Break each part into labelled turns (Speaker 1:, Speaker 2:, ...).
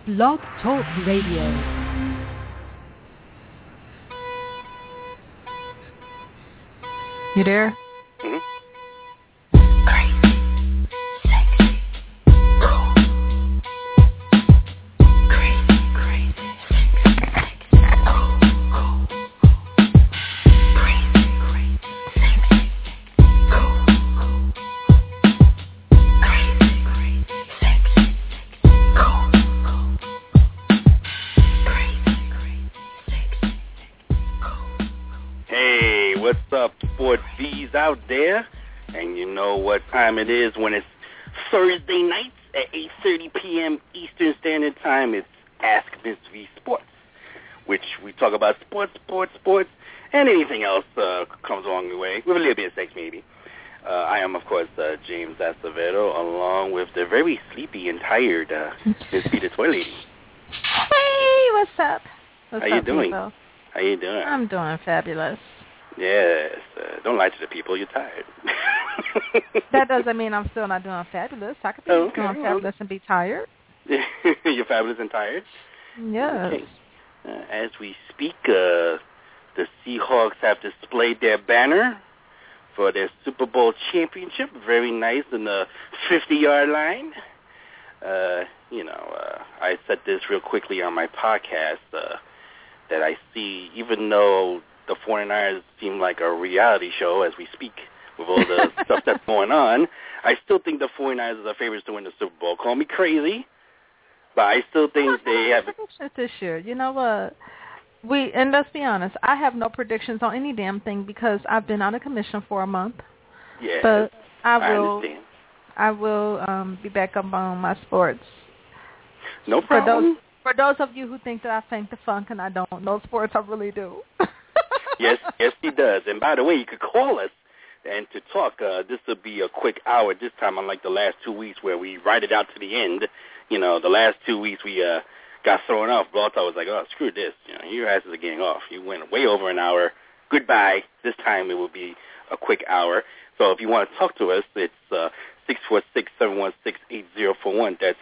Speaker 1: Blog Talk Radio. You there?
Speaker 2: Mm-hmm. Out there, and you know what time it is when it's Thursday nights at 8:30 p.m. Eastern Standard Time. It's Ask Ms. V Sports, which we talk about sports, and anything else comes along the way, with a little bit of sex maybe. I am, of course, James Acevedo, along with the very sleepy and tired Ms. V the Toy Lady.
Speaker 1: Hey, what's up?
Speaker 2: How you doing?
Speaker 1: People?
Speaker 2: How you doing?
Speaker 1: I'm doing fabulous.
Speaker 2: Yes, don't lie to the people. You're tired.
Speaker 1: That doesn't mean I'm still not doing fabulous. I could be doing fabulous and be tired.
Speaker 2: You're fabulous and tired?
Speaker 1: Yes.
Speaker 2: Okay. As we speak, the Seahawks have displayed their banner for their Super Bowl championship. Very nice in the 50-yard line. I said this real quickly on my podcast that I see, even though the 49ers seem like a reality show as we speak with all the stuff that's going on, I still think the 49ers are the favorites to win the Super Bowl. Call me crazy, but I still think they have
Speaker 1: predictions this year. You know what? And let's be honest, I have no predictions on any damn thing because I've been out of commission for a month.
Speaker 2: Yeah,
Speaker 1: but I
Speaker 2: understand.
Speaker 1: I will be back up on my sports.
Speaker 2: No problem.
Speaker 1: For those of you who think that I think the funk and I don't know sports, I really do.
Speaker 2: Yes, he does. And by the way, you could call us and to talk. This will be a quick hour this time, unlike the last 2 weeks where we ride it out to the end. You know, the last 2 weeks we got thrown off. Baltar was like, oh, screw this. You know, your asses are getting off. You went way over an hour. Goodbye. This time it will be a quick hour. So if you want to talk to us, it's 646-716-8041. That's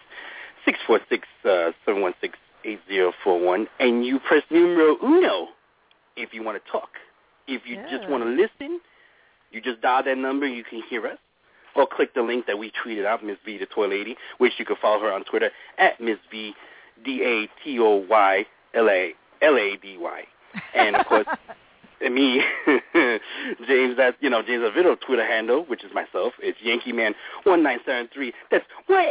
Speaker 2: 646-716-8041. And you press numero uno if you want to talk. If you just want to listen, you just dial that number, you can hear us. Or click the link that we tweeted out, Ms. V the Toy Lady, which you can follow her on Twitter at Ms. V DATOY LADY. And of course, me, James Acevedo Twitter handle, which is myself, it's Yankee Man 1973. That's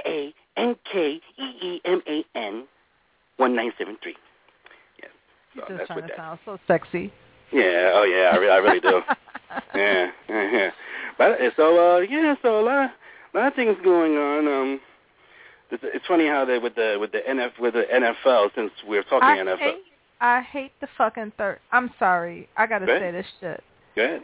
Speaker 2: YANKEEMAN 1973. Yes, so
Speaker 1: you're just
Speaker 2: that's
Speaker 1: trying
Speaker 2: what
Speaker 1: to
Speaker 2: that.
Speaker 1: sound so sexy.
Speaker 2: Yeah, oh yeah, I really do. Yeah. But so so a lot of things going on. It's funny how they with the NFL, since we're talking NFL.
Speaker 1: I hate the fucking third. I'm sorry, I gotta say this shit.
Speaker 2: Go ahead.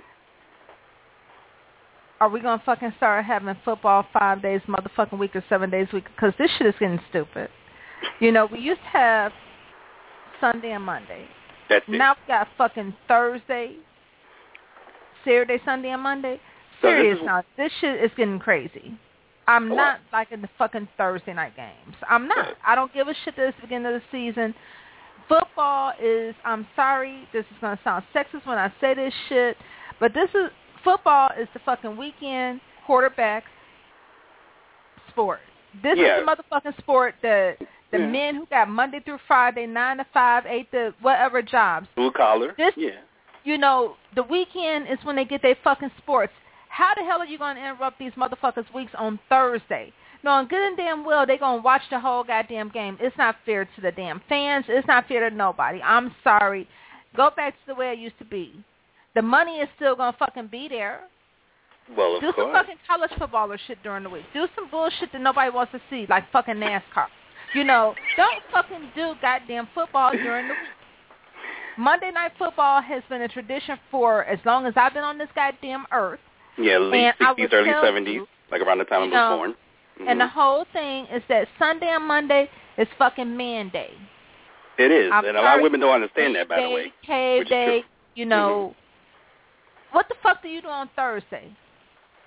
Speaker 1: Are we gonna fucking start having football 5 days motherfucking week or 7 days a week? Because this shit is getting stupid. You know, we used to have Sunday and Monday.
Speaker 2: That's it.
Speaker 1: Now we got fucking Thursday, Saturday, Sunday, and Monday. Serious now. This shit is getting crazy. I'm not liking the fucking Thursday night games. I'm not. I don't give a shit that it's the beginning of the season. Football is, I'm sorry, this is going to sound sexist when I say this shit, but football is the fucking weekend quarterback sport. This is the motherfucking sport that the men who got Monday through Friday, 9 to 5, 8 to whatever jobs.
Speaker 2: Blue collar.
Speaker 1: You know, the weekend is when they get their fucking sports. How the hell are you going to interrupt these motherfuckers' weeks on Thursday? Knowing good and damn well they're going to watch the whole goddamn game. It's not fair to the damn fans. It's not fair to nobody. I'm sorry. Go back to the way it used to be. The money is still going to fucking be there.
Speaker 2: Well, of course.
Speaker 1: Do some fucking college footballer shit during the week. Do some bullshit that nobody wants to see, like fucking NASCAR. You know, don't fucking do goddamn football during the week. Monday Night Football has been a tradition for as long as I've been on this goddamn earth.
Speaker 2: Yeah, late 60s, early 70s, like around the time I was born. Mm-hmm.
Speaker 1: And the whole thing is that Sunday and Monday is fucking man day.
Speaker 2: It is, and a lot of women don't understand that, by the way.
Speaker 1: Cave day, you know. What the fuck do you do on Thursday?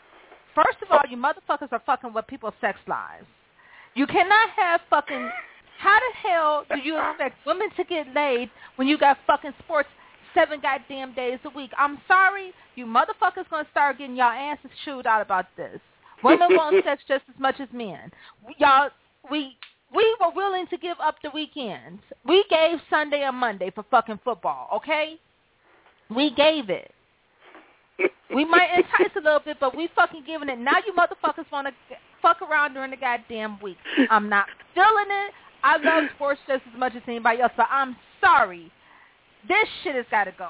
Speaker 1: First of all, you motherfuckers are fucking with people's sex lives. You cannot have fucking How the hell do you expect women to get laid when you got fucking sports 7 goddamn days a week? I'm sorry, you motherfuckers gonna start getting y'all asses chewed out about this. Women want sex just as much as men. We were willing to give up the weekends. We gave Sunday and Monday for fucking football, okay? We gave it. We might entice a little bit, but we fucking giving it. Now you motherfuckers want to fuck around during the goddamn week. I'm not feeling it. I love sports just as much as anybody else, but I'm sorry. This shit has got to go.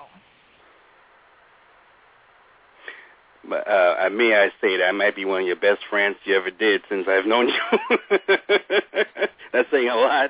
Speaker 2: May I say that I might be one of your best friends you ever did since I've known you. That's saying a lot.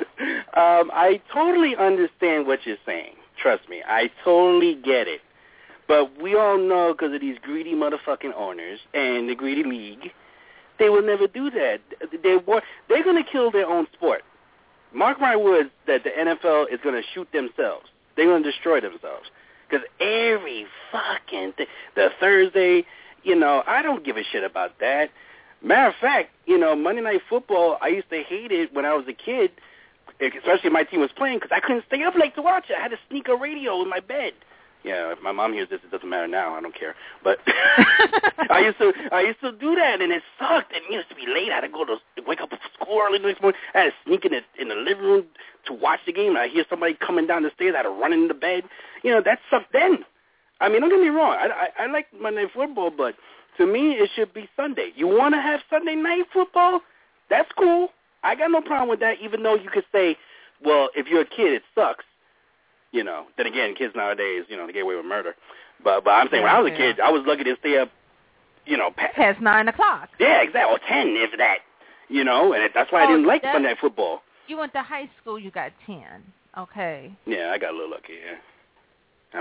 Speaker 2: I totally understand what you're saying. Trust me. I totally get it. But we all know because of these greedy motherfucking owners and the greedy league, they will never do that. They're going to kill their own sport. Mark my words that the NFL is going to shoot themselves. They're going to destroy themselves. Because every fucking thing, the Thursday, I don't give a shit about that. Matter of fact, Monday Night Football, I used to hate it when I was a kid, especially if my team was playing, because I couldn't stay up late to watch it. I had to sneak a radio in my bed. Yeah, if my mom hears this, it doesn't matter now. I don't care. But I used to do that, and it sucked. And it used to be late. I had to wake up for school early the next morning. I had to sneak in the living room to watch the game. I hear somebody coming down the stairs. I had to run into bed. That sucked then. I mean, don't get me wrong. I like Monday Night Football, but to me, it should be Sunday. You want to have Sunday Night Football? That's cool. I got no problem with that, even though you could say, well, if you're a kid, it sucks. Then again, kids nowadays, they get away with murder. But I'm saying when I was a kid, I was lucky to stay up,
Speaker 1: past 9 o'clock.
Speaker 2: Yeah, exactly, or 10, if that. And that's why I didn't like Monday Night Football.
Speaker 1: You went to high school, you got 10. Okay.
Speaker 2: Yeah, I got a little lucky, yeah.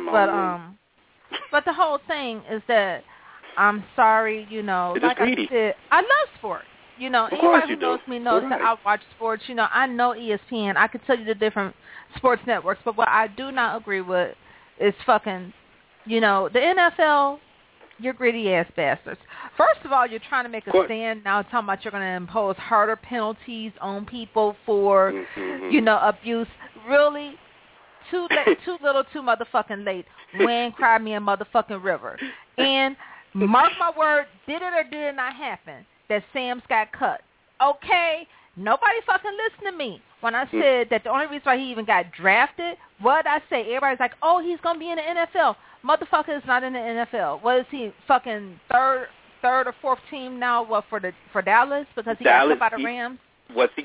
Speaker 1: But the whole thing is that I'm sorry, like
Speaker 2: greedy.
Speaker 1: I said, I love sports. Anybody who knows me knows that I watch sports. I know ESPN. I could tell you the different sports networks, but what I do not agree with is fucking, the NFL, you're greedy-ass bastards. First of all, you're trying to make a stand now talking about you're going to impose harder penalties on people for, abuse. Really? Too little, too motherfucking late. When cry me a motherfucking river. And mark my word, did it or did it not happen? That Sam's got cut. Okay? Nobody fucking listened to me when I said that the only reason why he even got drafted, what I say? Everybody's like, oh, he's going to be in the NFL. Motherfucker is not in the NFL. What is he, fucking third or fourth team now, for Dallas? Because he got cut by the Rams?
Speaker 2: What he's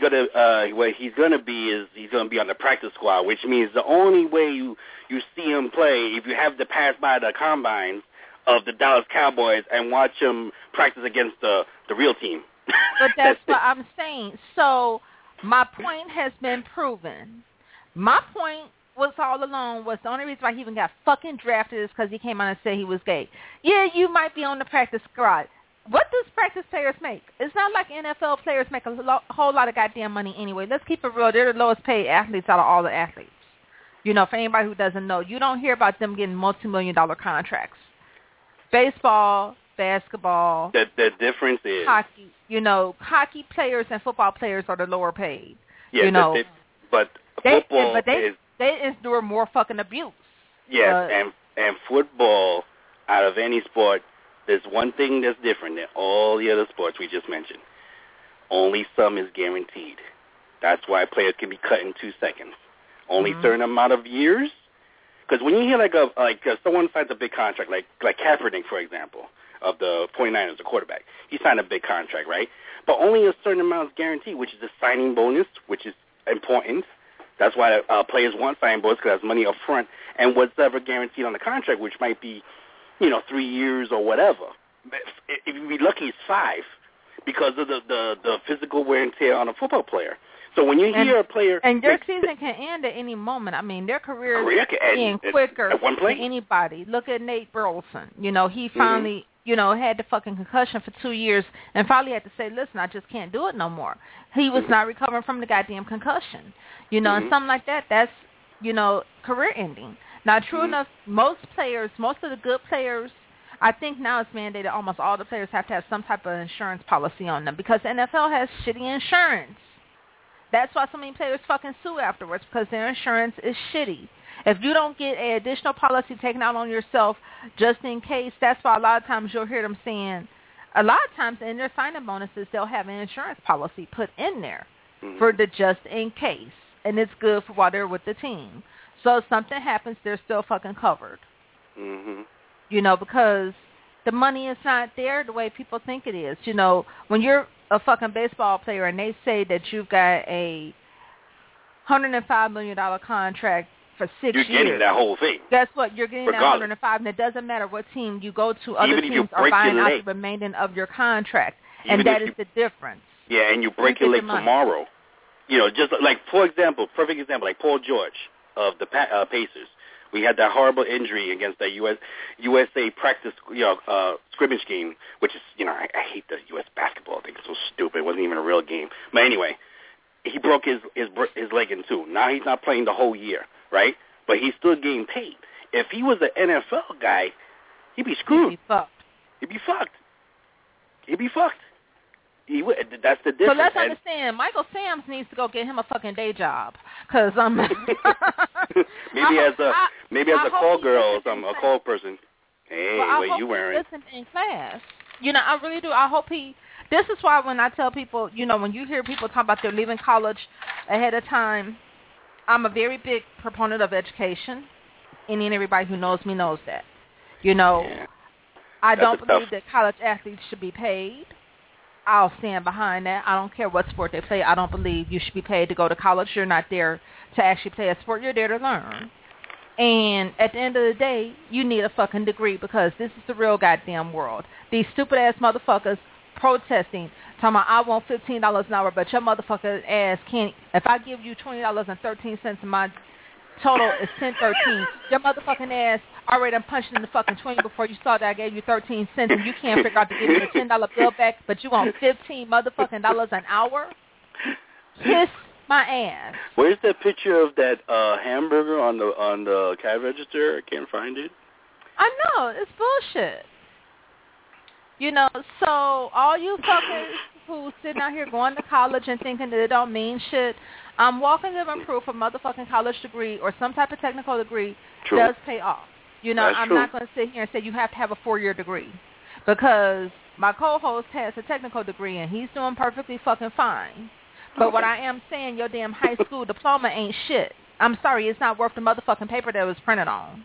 Speaker 2: gonna be is he's gonna be on the practice squad, which means the only way you see him play if you have to pass by the combines of the Dallas Cowboys and watch him practice against the real team.
Speaker 1: But that's what I'm saying. So my point has been proven. My point was all along was the only reason why he even got fucking drafted is because he came out and said he was gay. Yeah, you might be on the practice squad. What does practice players make? It's not like NFL players make a whole lot of goddamn money anyway. Let's keep it real. They're the lowest paid athletes out of all the athletes. For anybody who doesn't know, you don't hear about them getting multi-million-dollar contracts. Baseball, basketball.
Speaker 2: The difference is
Speaker 1: hockey. Hockey players and football players are the lower paid.
Speaker 2: Yeah, but football
Speaker 1: they endure more fucking abuse.
Speaker 2: Yes, and football, out of any sport, there's one thing that's different than all the other sports we just mentioned. Only some is guaranteed. That's why players can be cut in 2 seconds. Only certain amount of years. Because when you hear like someone signs a big contract, like Kaepernick, for example, of the 49ers, the quarterback, he signed a big contract, right? But only a certain amount is guaranteed, which is a signing bonus, which is important. That's why players want signing bonus because that's money up front, and whatever guaranteed on the contract, which might be 3 years or whatever. If you be lucky, it's 5 because of the physical wear and tear on a football player. So when you hear a player...
Speaker 1: And their season can end at any moment. I mean, their career can end quicker than anybody. Look at Nate Burleson. He finally, had the fucking concussion for 2 years and finally had to say, listen, I just can't do it no more. He was not recovering from the goddamn concussion. And something like that, that's, career ending. Now, true enough, most of the good players, I think now it's mandated almost all the players have to have some type of insurance policy on them because the NFL has shitty insurance. That's why so many players fucking sue afterwards, because their insurance is shitty. If you don't get an additional policy taken out on yourself just in case, that's why a lot of times you'll hear them saying, a lot of times in their signing bonuses, they'll have an insurance policy put in there for the just in case. And it's good for while they're with the team. So if something happens, they're still fucking covered. You know, because the money is not there the way people think it is. You know, when you're a fucking baseball player and they say that you've got a $105 million contract for 6 years.
Speaker 2: You're getting that whole thing.
Speaker 1: Guess what? You're getting that 105, and it doesn't matter what team you go to. Other teams are buying out the remaining of your contract, and that is the difference.
Speaker 2: Yeah, and you break your leg tomorrow. You know, just like, for example, perfect example, like Paul George of the Pacers. We had that horrible injury against that USA practice, scrimmage game, which is, I hate the U.S. basketball thing. It's so stupid. It wasn't even a real game. But anyway, he broke his leg in two. Now he's not playing the whole year. Right? But he's still getting paid. If he was an NFL guy, he'd be screwed.
Speaker 1: He'd be fucked.
Speaker 2: He'd be fucked. He'd be fucked. He would. That's the difference.
Speaker 1: So let's understand. Michael Samms needs to go get him a fucking day job, because
Speaker 2: maybe as a call girl or something, a call person. Hey, what are you wearing?
Speaker 1: Listen in class. I really do. I hope he. This is why when I tell people, when you hear people talk about they're leaving college ahead of time. I'm a very big proponent of education. Any and everybody who knows me knows that. I don't believe that college athletes should be paid. I'll stand behind that. I don't care what sport they play. I don't believe you should be paid to go to college. You're not there to actually play a sport. You're there to learn. And at the end of the day, you need a fucking degree, because this is the real goddamn world. These stupid-ass motherfuckers protesting, talking about, I want $15 an hour, but your motherfucking ass can't. If I give you $20.13 and my total is $10.13, your motherfucking ass already done punched in the fucking 20 before you saw that I gave you 13 cents, and you can't figure out to give me the $10 bill back, but you want $15 motherfucking dollars an hour? Kiss my ass.
Speaker 2: Where's that picture of that hamburger on the cash register? I can't find it.
Speaker 1: I know, it's bullshit. So all you fuckers who sitting out here going to college and thinking that it don't mean shit, I'm walking living proof a motherfucking college degree or some type of technical degree does pay off. I'm not going to sit here and say you have to have a 4-year degree, because my co-host has a technical degree and he's doing perfectly fucking fine. But what I am saying, your damn high school diploma ain't shit. I'm sorry, it's not worth the motherfucking paper that it was printed on.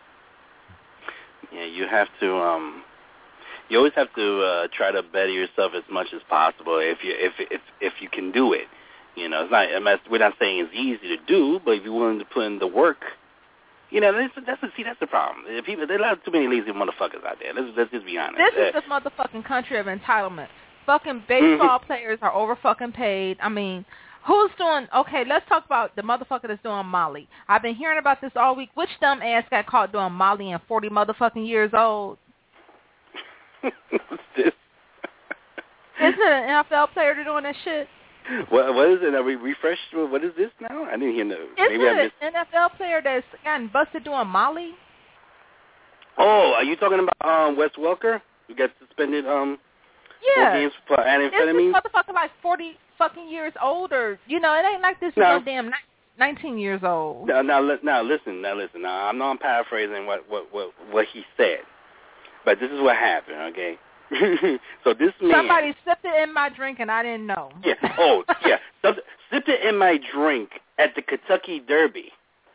Speaker 2: Yeah, you have to. You always have to try to better yourself as much as possible if you can do it. It's not. We're not saying it's easy to do, but if you're willing to put in the work, that's the problem. There are too many lazy motherfuckers out there. Let's just be honest.
Speaker 1: This is the motherfucking country of entitlement. Fucking baseball players are over fucking paid. I mean, who's doing? Okay, let's talk about the motherfucker that's doing Molly. I've been hearing about this all week. Which dumb ass got caught doing Molly and 40 motherfucking years old?
Speaker 2: What's this?
Speaker 1: Isn't it an NFL player doing that shit?
Speaker 2: What is it? Are we refreshed? What is this now? I didn't hear no.
Speaker 1: Isn't it an NFL player that's gotten busted doing Molly?
Speaker 2: Oh, are you talking about Wes Welker, who got suspended 4 games for amphetamine?
Speaker 1: This motherfucker like 40 fucking years older. It ain't like this no damn 19 years old.
Speaker 2: Now listen. Now, I know I'm paraphrasing what he said, but this is what happened, okay? So this man...
Speaker 1: Somebody sipped it in my drink and I didn't know.
Speaker 2: Yeah. Oh, yeah. Sipped it in my drink at the Kentucky Derby.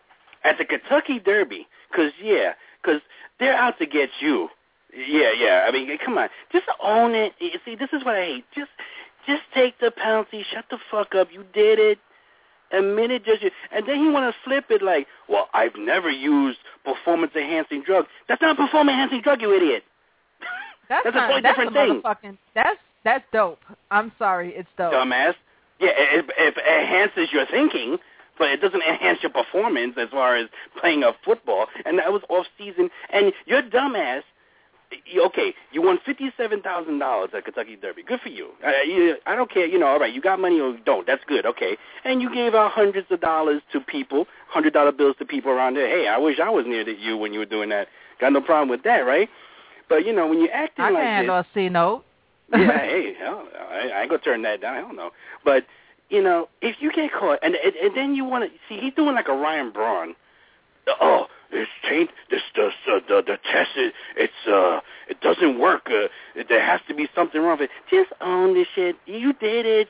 Speaker 2: Because they're out to get you. Yeah. I mean, come on. Just own it. You see, this is what I hate. Just take the penalty. Shut the fuck up. You did it. Admit it. And then he want to flip it like, well, I've never used performance-enhancing drug. That's not a performance-enhancing drug, you idiot. That's a totally different thing.
Speaker 1: That's dope. I'm sorry, it's dope.
Speaker 2: Dumbass. Yeah, it enhances your thinking, but it doesn't enhance your performance as far as playing a football. And that was off season. And your dumbass, okay, you won $57,000 at Kentucky Derby. Good for you. I don't care. All right, you got money or don't. That's good. Okay. And you gave out hundreds of dollars to people, $100 bills to people around there. Hey, I wish I was near you when you were doing that. Got no problem with that, right? But, when you're acting like this...
Speaker 1: I can't see no.
Speaker 2: Yeah, hey, hell, I ain't going to turn that down. Hell no. But, if you get caught, and then you want to see, he's doing like a Ryan Braun. Oh, it's taint. The test. It doesn't work. There has to be something wrong with it. Just own this shit. You did it.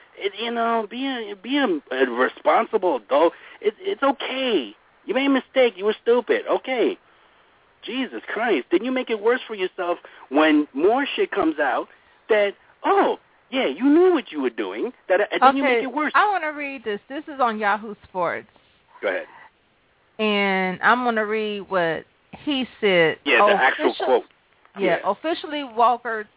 Speaker 2: Be a responsible adult. It's okay. You made a mistake. You were stupid. Okay. Jesus Christ. Then you make it worse for yourself when more shit comes out that, oh, yeah, you knew what you were doing, and then you make it worse.
Speaker 1: I want to read this. This is on Yahoo Sports.
Speaker 2: Go ahead.
Speaker 1: And I'm going to read what he said.
Speaker 2: Yeah, the actual quote.
Speaker 1: Yeah, officially, Welker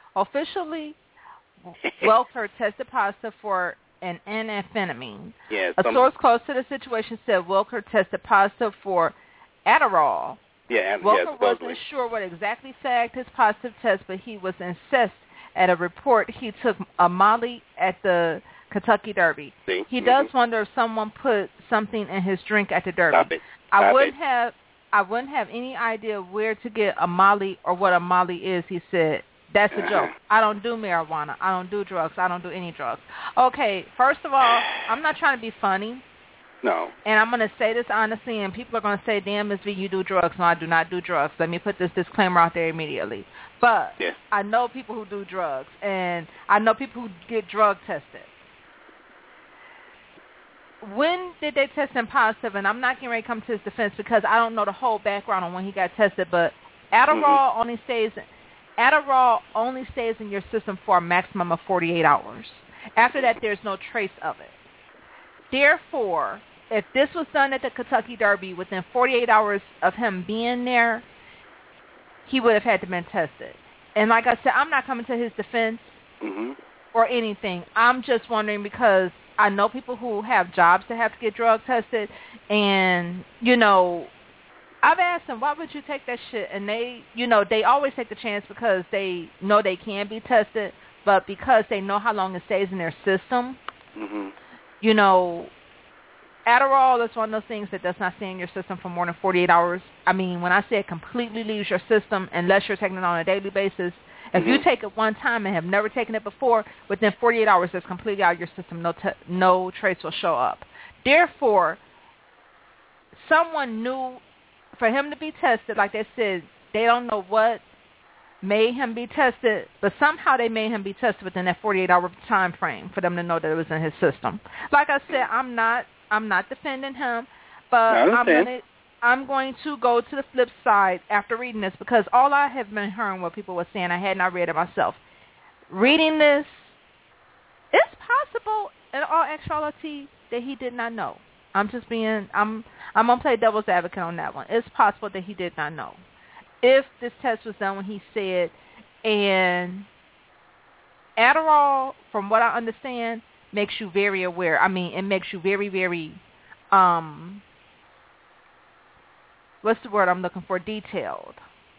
Speaker 1: tested positive for an amphetamine.
Speaker 2: Yeah,
Speaker 1: a source close to the situation said Welker tested positive for Adderall.
Speaker 2: Yeah,
Speaker 1: Welker wasn't sure what exactly flagged his positive test, but he was incensed at a report he took a Molly at the Kentucky Derby.
Speaker 2: See?
Speaker 1: He does wonder if someone put something in his drink at the Derby.
Speaker 2: Stop it.
Speaker 1: I wouldn't have any idea where to get a Molly or what a Molly is, he said. That's a joke. I don't do marijuana. I don't do drugs. I don't do any drugs. Okay, first of all, I'm not trying to be funny.
Speaker 2: No.
Speaker 1: And I'm going to say this honestly, and people are going to say, damn, Ms. V, you do drugs. No, I do not do drugs. Let me put this disclaimer out there immediately. But I know people who do drugs, and I know people who get drug tested. When did they test him positive? And I'm not getting ready to come to his defense because I don't know the whole background on when he got tested, but Adderall only stays in your system for a maximum of 48 hours. After that, there's no trace of it. Therefore, if this was done at the Kentucky Derby within 48 hours of him being there, he would have had to been tested. And like I said, I'm not coming to his defense or anything. I'm just wondering because I know people who have jobs that have to get drug tested, and, I've asked them, why would you take that shit? And they always take the chance because they know they can be tested, but because they know how long it stays in their system, Adderall is one of those things that does not stay in your system for more than 48 hours. I mean, when I say it completely leaves your system, unless you're taking it on a daily basis, if you take it one time and have never taken it before, within 48 hours it's completely out of your system. No trace will show up. Therefore, someone knew for him to be tested, like they said, they don't know what made him be tested, but somehow they made him be tested within that 48-hour time frame for them to know that it was in his system. Like I said, I'm not defending him, but I'm going to go to the flip side after reading this because all I have been hearing what people were saying, I had not read it myself. Reading this, it's possible in all actuality that he did not know. I'm going to play devil's advocate on that one. It's possible that he did not know. If this test was done when he said, and Adderall, from what I understand, makes you very aware. I mean, it makes you very, very, what's the word I'm looking for? Detailed.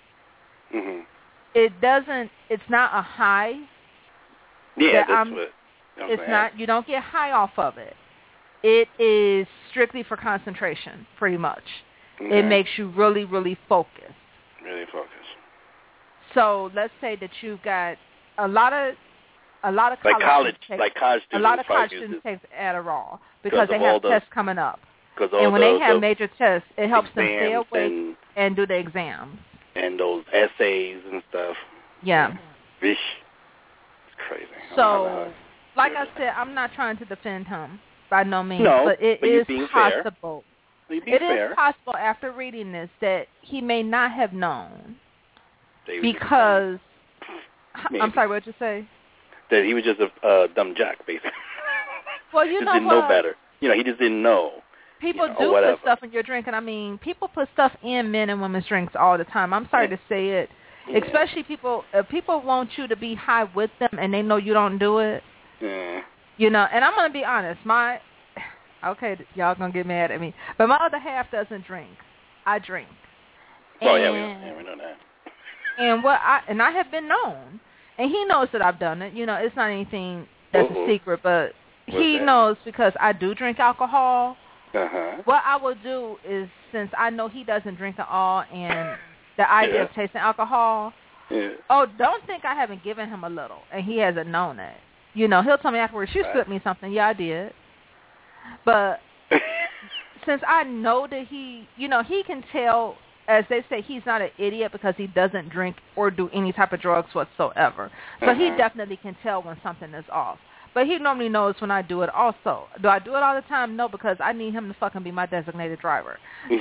Speaker 1: It's not a high.
Speaker 2: Yeah, that's what.
Speaker 1: It's not, you don't get high off of it. It is strictly for concentration, pretty much. It makes you really, really focus.
Speaker 2: Really focus.
Speaker 1: So let's say that you've got a lot of
Speaker 2: college students.
Speaker 1: A lot of college students take Adderall because they have tests coming up. And when they have major tests, it helps them stay awake and do the exams.
Speaker 2: And those essays and stuff.
Speaker 1: Yeah.
Speaker 2: It's crazy.
Speaker 1: So, like I said, I'm not trying to defend him by no means, but it is possible. It is possible after reading this that he may not have known because I'm sorry, what did you say?
Speaker 2: That he was just a dumb jack, basically.
Speaker 1: Well, you
Speaker 2: didn't know better. He just didn't know.
Speaker 1: People do put stuff in your drink, and I mean, people put stuff in men and women's drinks all the time. I'm sorry to say it. Yeah. Especially if people want you to be high with them and they know you don't do it.
Speaker 2: Yeah.
Speaker 1: And I'm going to be honest, okay, y'all going to get mad at me, but my other half doesn't drink. I drink.
Speaker 2: Oh, we know that.
Speaker 1: And I have been known, and he knows that I've done it. It's not anything that's a secret, but he knows because I do drink alcohol. What I will do is, since I know he doesn't drink at all, and the idea of tasting alcohol, don't think I haven't given him a little, and he hasn't known it. You know, he'll tell me afterwards, you slipped me something. Yeah, I did. But since I know that he, you know, he can tell, as they say, he's not an idiot because he doesn't drink or do any type of drugs whatsoever. So he definitely can tell when something is off. But he normally knows when I do it also. Do I do it all the time? No, because I need him to fucking be my designated driver. So.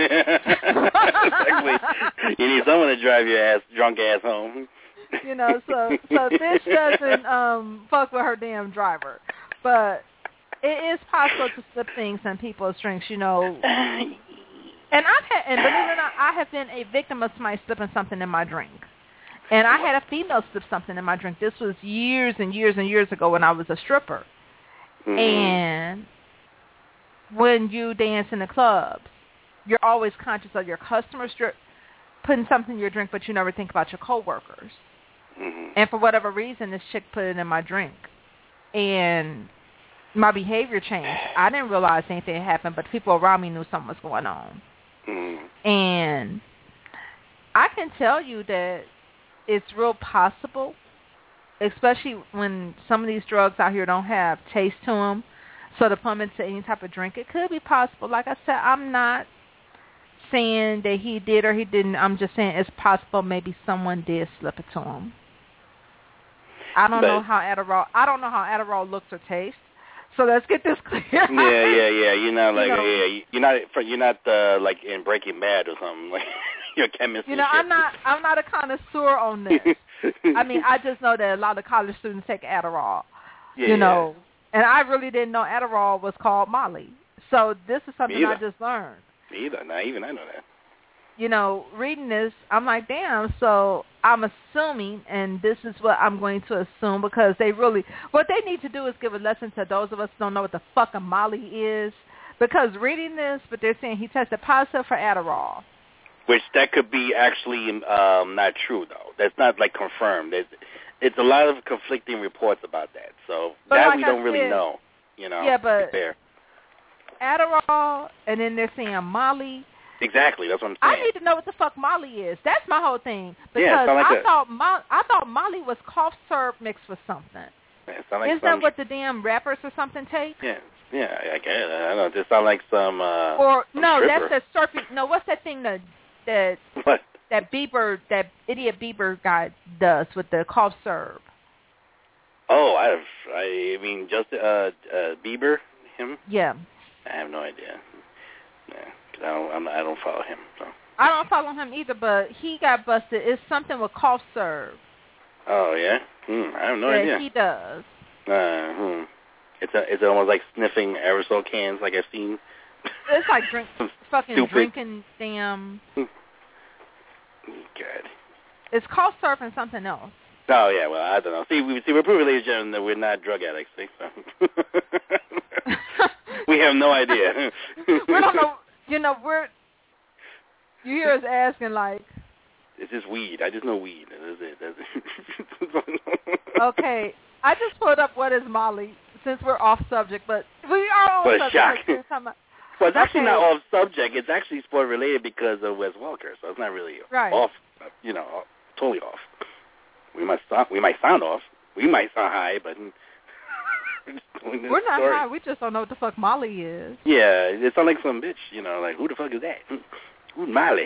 Speaker 2: Exactly. You need someone to drive your drunk ass home.
Speaker 1: You know, so Fish doesn't fuck with her damn driver. But it is possible to slip things in people's drinks, you know. And believe it or not, I have been a victim of somebody slipping something in my drink. And I had a female slip something in my drink. This was years and years and years ago when I was a stripper. Mm-hmm. And when you dance in the clubs, you're always conscious of your customers putting something in your drink, but you never think about your coworkers. Mm-hmm. And for whatever reason, this chick put it in my drink. And my behavior changed. I didn't realize anything had happened, but people around me knew something was going on. Mm-hmm. And I can tell you that it's real possible, especially when some of these drugs out here don't have taste to them, so to put them into any type of drink, it could be possible. Like I said, I'm not saying that he did or he didn't. I'm just saying it's possible maybe someone did slip it to him. I don't know how Adderall looks or tastes. So let's get this clear.
Speaker 2: Yeah. You're not like you're not like in Breaking Bad or something like you're a chemist.
Speaker 1: You know, I'm not a connoisseur on this. I mean, I just know that a lot of college students take Adderall. Yeah, you know, and I really didn't know Adderall was called Molly. So this is something I just learned.
Speaker 2: Me either. Not even I know that.
Speaker 1: You know, reading this, I'm like, damn, so I'm assuming, and this is what I'm going to assume, because what they need to do is give a lesson to those of us who don't know what the fuck a Molly is, because reading this, but they're saying he tested positive for Adderall.
Speaker 2: Which that could be actually not true, though. That's not, like, confirmed. It's a lot of conflicting reports about that, so but that like we don't really know, you know.
Speaker 1: Yeah, but Adderall, and then they're saying Molly.
Speaker 2: Exactly, that's what I'm saying.
Speaker 1: I need to know what the fuck Molly is. That's my whole thing. Because I thought Molly was cough syrup mixed with something.
Speaker 2: Yeah,
Speaker 1: Isn't that what the damn rappers or something take?
Speaker 2: Yeah, I guess. I don't know. It just sounds like some
Speaker 1: that's the surfing. No, what's that thing that Bieber, that idiot Bieber guy does with the cough syrup?
Speaker 2: Oh, I mean, just Bieber, him?
Speaker 1: Yeah.
Speaker 2: I have no idea. Yeah. I don't follow him. So.
Speaker 1: I don't follow him either, but he got busted. It's something with cough syrup.
Speaker 2: Oh yeah, I have no idea.
Speaker 1: Yeah, he does.
Speaker 2: It's almost like sniffing aerosol cans, like I've seen.
Speaker 1: It's like drinking damn.
Speaker 2: God.
Speaker 1: It's cough syrup and something else.
Speaker 2: Oh yeah, well I don't know. See, we're proving, ladies and gentlemen, that we're not drug addicts. See, so. We have no idea.
Speaker 1: We don't know. You know, you hear us asking, like...
Speaker 2: It's just weed. I just know weed. That's it.
Speaker 1: Okay. I just pulled up what is Molly, since we're off subject, but we are on subject.
Speaker 2: What a shock. Well, it's actually not off subject. It's actually sport-related because of Wes Welker, so it's not really off, you know, totally off. We might sound off. We might sound high, but...
Speaker 1: We're not high. We just don't know what the fuck Molly is.
Speaker 2: Yeah, it sounds like some bitch, you know, like, who the fuck is that? Who's Molly?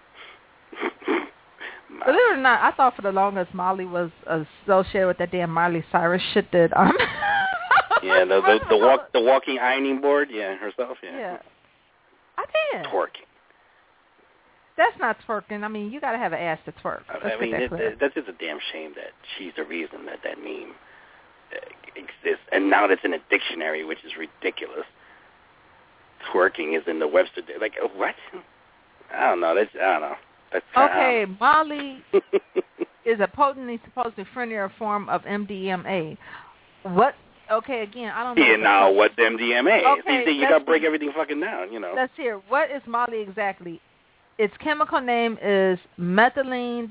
Speaker 1: Believe it or not, I thought for the longest Molly was associated with that damn Miley Cyrus shit that
Speaker 2: yeah, the walking ironing board, yeah, herself, yeah.
Speaker 1: Yeah. I did.
Speaker 2: Twerking.
Speaker 1: That's not twerking. I mean, you got to have an ass to twerk.
Speaker 2: I mean, that's just a damn shame that she's the reason that meme exists, and now that's in a dictionary, which is ridiculous. Twerking is in the Webster. Like, what? I don't know. That's
Speaker 1: okay, Molly is a potently, supposedly friendlier form of MDMA. What? Okay, again, I don't know.
Speaker 2: Yeah, now what's MDMA?
Speaker 1: Okay,
Speaker 2: you got to break everything fucking down, you know.
Speaker 1: Let's hear. What is Molly exactly? Its chemical name is methylene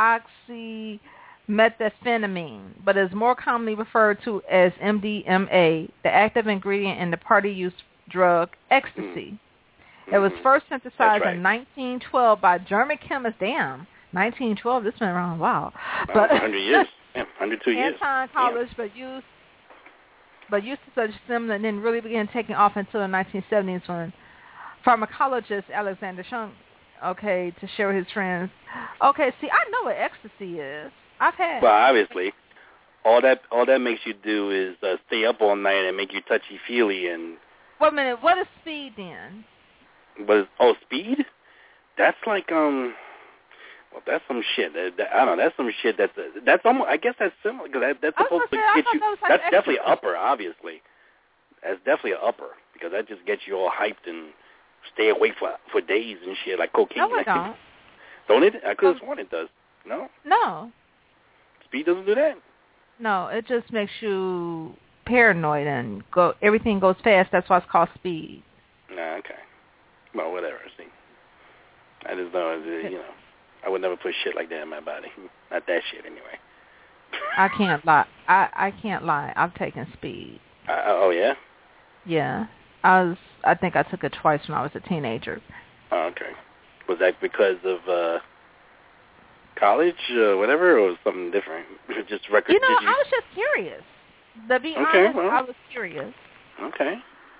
Speaker 1: dioxymethamphetamine, but is more commonly referred to as MDMA, the active ingredient in the party-use drug ecstasy. It was first synthesized in 1912 by German chemist. Damn, 1912, this been around a while.
Speaker 2: But 100 years. Yeah, 102 years.
Speaker 1: Anton Coolidge, but used but used to such similar and then really began taking off until the 1970s when pharmacologist Alexander Shunk, to share with his friends. Okay, see, I know what ecstasy is. I've had.
Speaker 2: Well, obviously, all that makes you do is stay up all night and make you touchy-feely and...
Speaker 1: Wait a minute, what is speed then?
Speaker 2: Speed? That's like, well, that's some shit. I don't know, that's some shit that's almost, I guess that's similar, because that's supposed to get you... That's definitely upper, obviously. That's definitely an upper, because that just gets you all hyped and stay awake for days and shit, like cocaine.
Speaker 1: No, it don't.
Speaker 2: Don't it? I could have sworn it does. No?
Speaker 1: No.
Speaker 2: Speed doesn't do that?
Speaker 1: No, it just makes you paranoid and everything goes fast. That's why it's called speed.
Speaker 2: Nah, okay. Well, whatever. See, I just know, I would never put shit like that in my body. Not that shit, anyway.
Speaker 1: I can't lie. I can't lie. I've taken speed.
Speaker 2: Oh, yeah?
Speaker 1: Yeah. I think I took it twice when I was a teenager.
Speaker 2: Oh, okay. Was that because of college, whatever, or something different? Just record?
Speaker 1: I was just curious. To be honest, I was curious.
Speaker 2: Okay.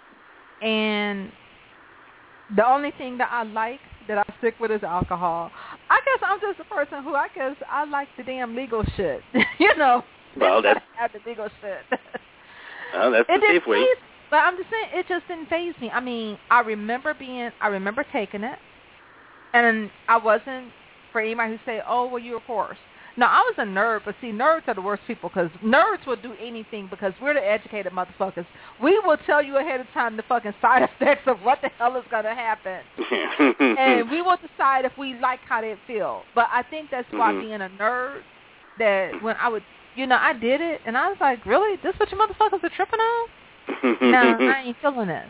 Speaker 1: And the only thing that I like that I stick with is alcohol. I guess I'm just a person who I like the damn legal shit.
Speaker 2: Well, that's
Speaker 1: the legal shit.
Speaker 2: Well, that's the safe way.
Speaker 1: But I'm just saying, it just didn't faze me. I mean, I remember taking it, and I wasn't, for anybody who say, oh, well, you're a horse. No, I was a nerd, but see, nerds are the worst people because nerds will do anything because we're the educated motherfuckers. We will tell you ahead of time the fucking side effects of what the hell is going to happen. And we will decide if we like how they feel. But I think that's why being a nerd, that when I would, I did it, and I was like, really? This what you motherfuckers are tripping on? No, I ain't feeling this.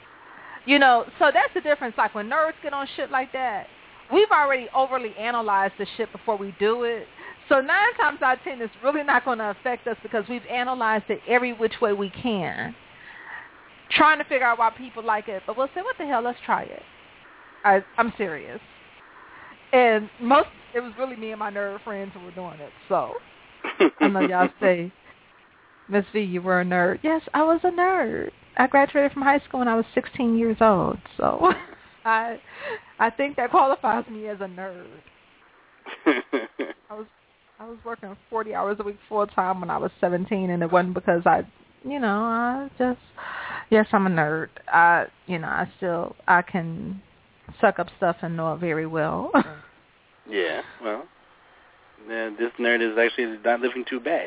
Speaker 1: So that's the difference. Like when nerds get on shit like that, we've already overly analyzed the shit before we do it. So 9 times out of 10, it's really not going to affect us because we've analyzed it every which way we can, trying to figure out why people like it. But we'll say, what the hell, let's try it. I'm serious. And it was really me and my nerd friends who were doing it. So I know y'all say, Miss V, you were a nerd. Yes, I was a nerd. I graduated from high school when I was 16 years old. So I think that qualifies me as a nerd. I was working 40 hours a week full time when I was 17, and it wasn't because yes, I'm a nerd. I can suck up stuff and know it very well.
Speaker 2: Yeah, well, this nerd is actually not living too bad.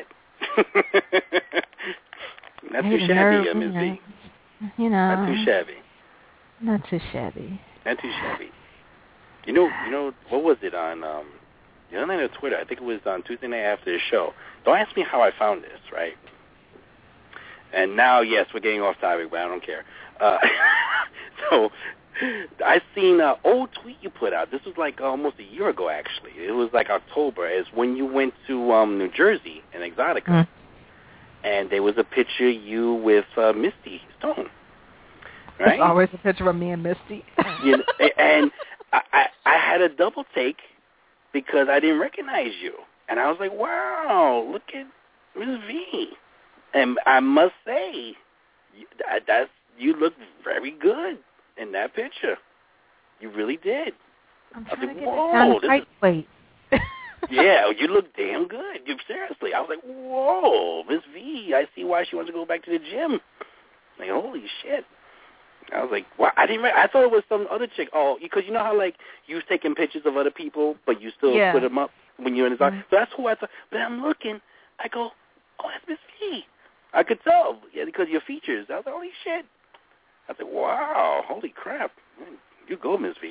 Speaker 2: Not too shabby, Ms. B. Not too shabby.
Speaker 1: Not too shabby.
Speaker 2: Not too shabby. What was it on the other night on Twitter? I think it was on Tuesday night after the show. Don't ask me how I found this, right? And now, yes, we're getting off topic, but I don't care. So I seen an old tweet you put out. This was like almost a year ago, actually. It was like October. It's when you went to New Jersey in Exotica. Mm. And there was a picture of you with Misty Stone. Right?
Speaker 1: There's always a picture of me and Misty.
Speaker 2: And I had a double take because I didn't recognize you. And I was like, wow, look at Ms. V. And I must say, you look very good in that picture. You really did.
Speaker 1: I'm trying to get it down right. Wait.
Speaker 2: Yeah, you look damn good. Seriously. I was like, whoa, Ms. V, I see why she wants to go back to the gym. Like, holy shit. I was like, wow, I thought it was some other chick. Oh, because you know how, like, you was taking pictures of other people, but you still put them up when you're in the dark? So that's who I thought. But I'm looking, I go, oh, that's Ms. V. I could tell, because of your features. I was like, holy shit. I was like, wow, holy crap. You go, Ms. V.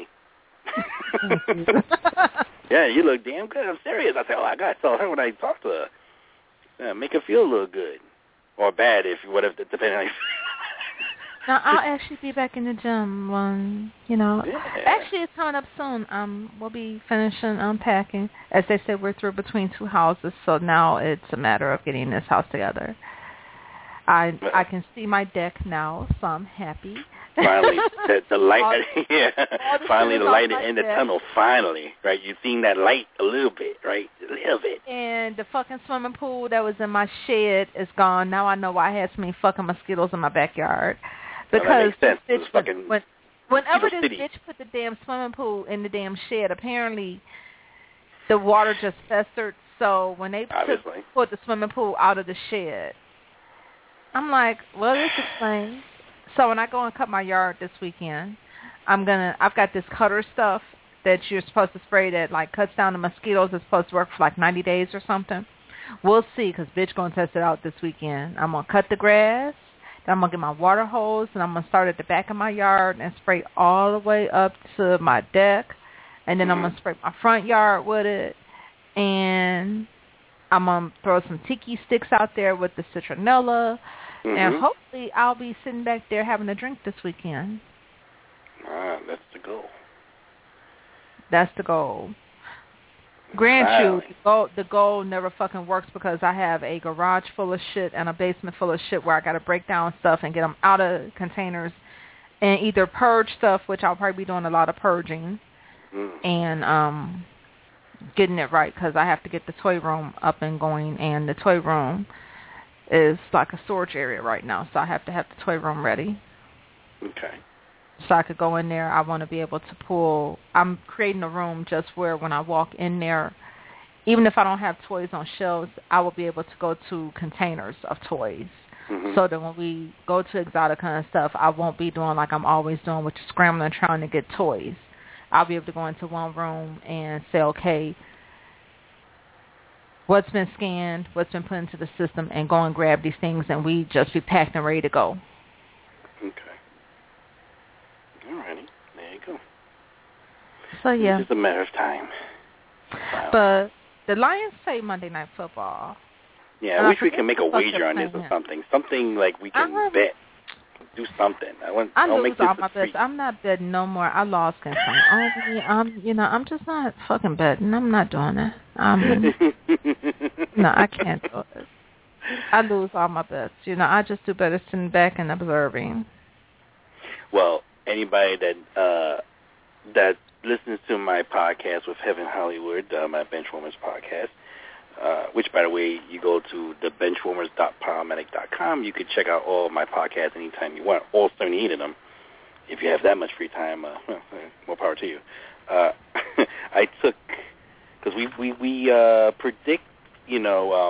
Speaker 2: Yeah, you look damn good. I'm serious. I said, oh, I got to tell her when I talk to her. Make her feel a little good. Or bad, whatever, depending on how you feel.
Speaker 1: Now, I'll actually be back in the gym when, Yeah. Actually, it's coming up soon. We'll be finishing unpacking. As they said, we're through between 2 houses, so now it's a matter of getting this house together. I can see my deck now, so I'm happy.
Speaker 2: Finally, the light, finally the light in the tunnel, finally, right? You're seeing that light a little bit, right? A little bit.
Speaker 1: And the fucking swimming pool that was in my shed is gone. Now I know why I had so many fucking mosquitoes in my backyard. Because this bitch, whenever this bitch put the damn swimming pool in the damn shed, apparently the water just festered. So when they put the swimming pool out of the shed, I'm like, well, this explains. So when I go and cut my yard this weekend, I've got this cutter stuff that you're supposed to spray that like cuts down the mosquitoes. It's supposed to work for like 90 days or something. We'll see, because bitch going to test it out this weekend. I'm going to cut the grass, then I'm going to get my water hose, and I'm going to start at the back of my yard and spray all the way up to my deck. And then I'm going to spray my front yard with it. And I'm going to throw some tiki sticks out there with the citronella. And hopefully I'll be sitting back there having a drink this weekend.
Speaker 2: That's the goal.
Speaker 1: That's the goal. Grant you, the goal never fucking works, because I have a garage full of shit and a basement full of shit where I got to break down stuff and get them out of containers and either purge stuff, which I'll probably be doing a lot of purging, and getting it right, because I have to get the toy room up and going, and the toy room is like a storage area right now, so I have to have the toy room ready.
Speaker 2: Okay.
Speaker 1: So I could go in there. I want to be able to pull. I'm creating a room just where when I walk in there, even if I don't have toys on shelves, I will be able to go to containers of toys. So that when we go to Exotica and stuff, I won't be doing like I'm always doing, which is scrambling trying to get toys. I'll be able to go into one room and say, okay, what's been scanned, what's been put into the system, and go and grab these things, and we just be packed and ready to go.
Speaker 2: Okay. All righty. There you go.
Speaker 1: So, yeah.
Speaker 2: It's just a matter of time.
Speaker 1: Wow. But the Lions play Monday Night Football.
Speaker 2: Yeah, I wish we can make a wager on this or something. Something like we can bet. Do something.
Speaker 1: I lose all my bets. I'm not betting no more. I lost consent. I'm just not fucking betting. I'm not doing it. No, I can't do it. I lose all my bets. I just do better sitting back and observing.
Speaker 2: Well, anybody that listens to my podcast with Heaven Hollywood, my Benchwarmers podcast, which, by the way, you go to thebenchwarmers.podomatic.com. You can check out all of my podcasts anytime you want, all 78 of them. If you have that much free time, more power to you. I took, because we predict, who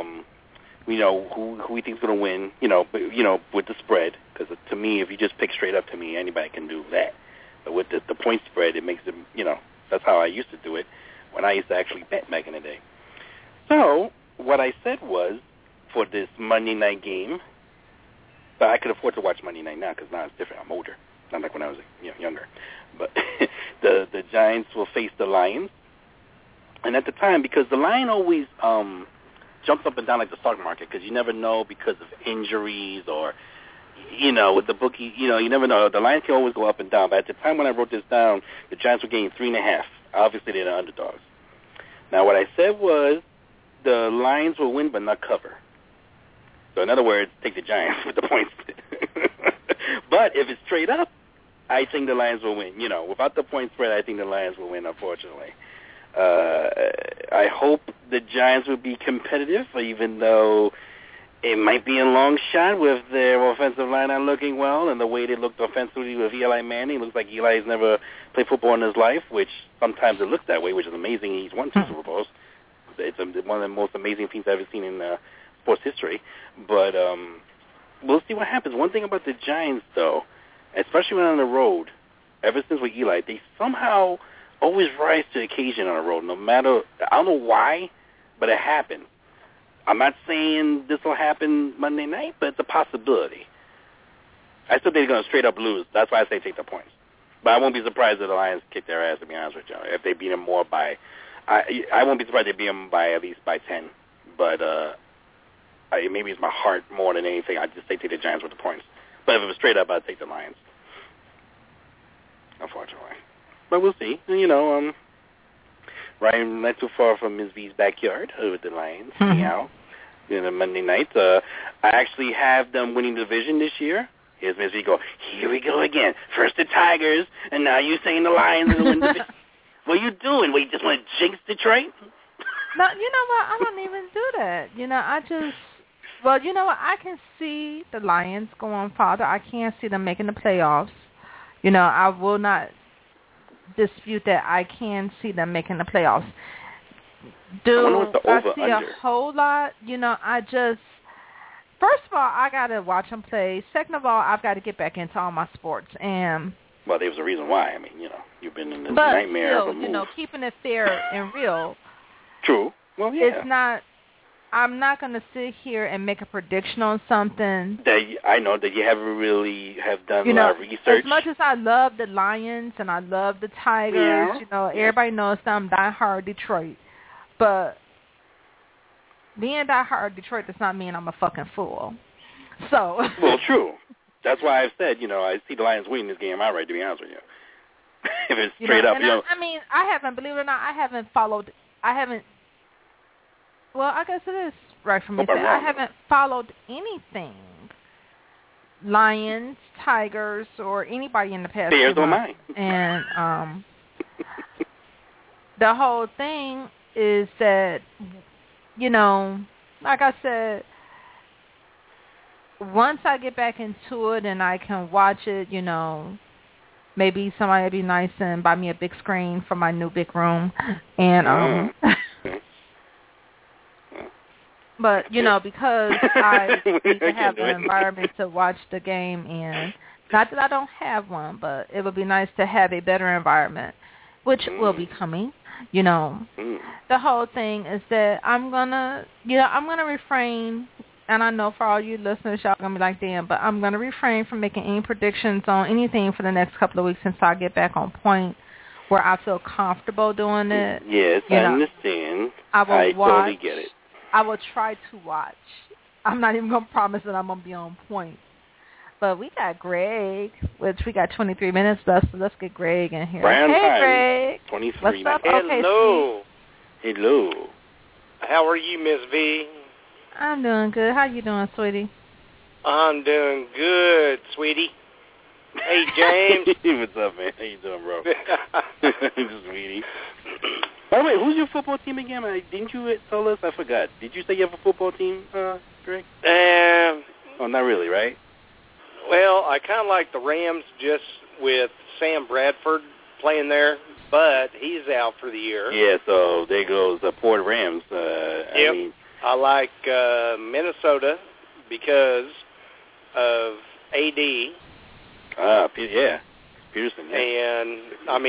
Speaker 2: we think is going to win, with the spread. Because to me, if you just pick straight up to me, anybody can do that. But with the point spread, it makes it, that's how I used to do it when I used to actually bet back in the day. So what I said was, for this Monday night game, but I could afford to watch Monday night now because now it's different. I'm older, not like when I was younger. But the Giants will face the Lions, and at the time, because the Lion always jumps up and down like the stock market, because you never know because of injuries or with the bookie, you never know. The Lions can always go up and down. But at the time when I wrote this down, the Giants were getting 3.5. Obviously, they're the underdogs. Now, what I said was, the Lions will win but not cover. So in other words, take the Giants with the points. But if it's straight up, I think the Lions will win. Without the point spread, I think the Lions will win, unfortunately. I hope the Giants will be competitive, even though it might be a long shot with their offensive line not looking well, and the way they looked offensively with Eli Manning. It looks like Eli's never played football in his life, which sometimes it looks that way, which is amazing. He's won 2 Super Bowls. It's one of the most amazing teams I've ever seen in sports history. But we'll see what happens. One thing about the Giants, though, especially when on the road, ever since with Eli, they somehow always rise to the occasion on the road. No matter, I don't know why, but it happens. I'm not saying this will happen Monday night, but it's a possibility. I still think they're going to straight up lose. That's why I say take the points. But I won't be surprised if the Lions kick their ass, to be honest with you. If they beat them more by, I won't be surprised if they beat them by at least by 10. But maybe it's my heart more than anything. I'd just say take the Giants with the points. But if it was straight up, I'd take the Lions. Unfortunately. But we'll see. Ryan, not too far from Ms. V's backyard with the Lions. Meow. Monday night. I actually have them winning the division this year. Here's Miss V go, here we go again. First the Tigers, and now you saying the Lions are going to win. What are you doing? What, you just want to jinx Detroit?
Speaker 1: No, you know what? I don't even do that. Well, you know what? I can see the Lions going farther. I can't see them making the playoffs. I will not dispute that. I can see them making the playoffs. I see a whole lot? First of all, I got to watch them play. Second of all, I've got to get back into all my sports.
Speaker 2: Well, there was a reason why. I mean, you've been in this nightmare of a move.
Speaker 1: Keeping it fair and real.
Speaker 2: True. Well, yeah.
Speaker 1: It's not. I'm not going to sit here and make a prediction on something.
Speaker 2: I know that you haven't really have done a lot of research.
Speaker 1: As much as I love the Lions and I love the Tigers, everybody knows that I'm diehard Detroit. But being diehard Detroit does not mean I'm a fucking fool. So. Well,
Speaker 2: true. That's why I've said, I see the Lions winning this game outright, to be honest with you. If it's straight up,
Speaker 1: I mean, I haven't, believe it or not, well, I guess it is right for me to say. I haven't followed anything. Lions, Tigers, or anybody in the past
Speaker 2: few months.
Speaker 1: And the whole thing is that, like I said, once I get back into it and I can watch it, maybe somebody would be nice and buy me a big screen for my new big room. And but, because I need to have an environment to watch the game in. Not that I don't have one, but it would be nice to have a better environment, which will be coming. The whole thing is that I'm gonna refrain. And I know for all you listeners, y'all going to be like, damn, but I'm going to refrain from making any predictions on anything for the next couple of weeks until I get back on point where I feel comfortable doing it.
Speaker 2: Yes, I understand. I totally get it.
Speaker 1: I will try to watch. I'm not even going to promise that I'm going to be on point. But we got Greg, which we got 23 minutes left, so let's get Greg in here.
Speaker 2: Brand
Speaker 1: hey,
Speaker 2: time.
Speaker 1: Greg.
Speaker 2: 23
Speaker 1: What's up?
Speaker 2: minutes.
Speaker 3: Hello.
Speaker 1: Okay,
Speaker 2: hello.
Speaker 3: How are you, Miss V?
Speaker 1: I'm doing good. How you doing, sweetie?
Speaker 3: I'm doing good, sweetie. Hey, James.
Speaker 2: What's up, man? How you doing, bro? Sweetie. By the way, who's your football team again? Didn't you tell us? I forgot. Did you say you have a football team, Greg? Oh, not really, right?
Speaker 3: Well, I kind of like the Rams just with Sam Bradford playing there, but he's out for the year.
Speaker 2: Yeah, so there goes the Port Rams.
Speaker 3: Yep. I like Minnesota because of AD.
Speaker 2: Yeah, Peterson. Yeah.
Speaker 3: And,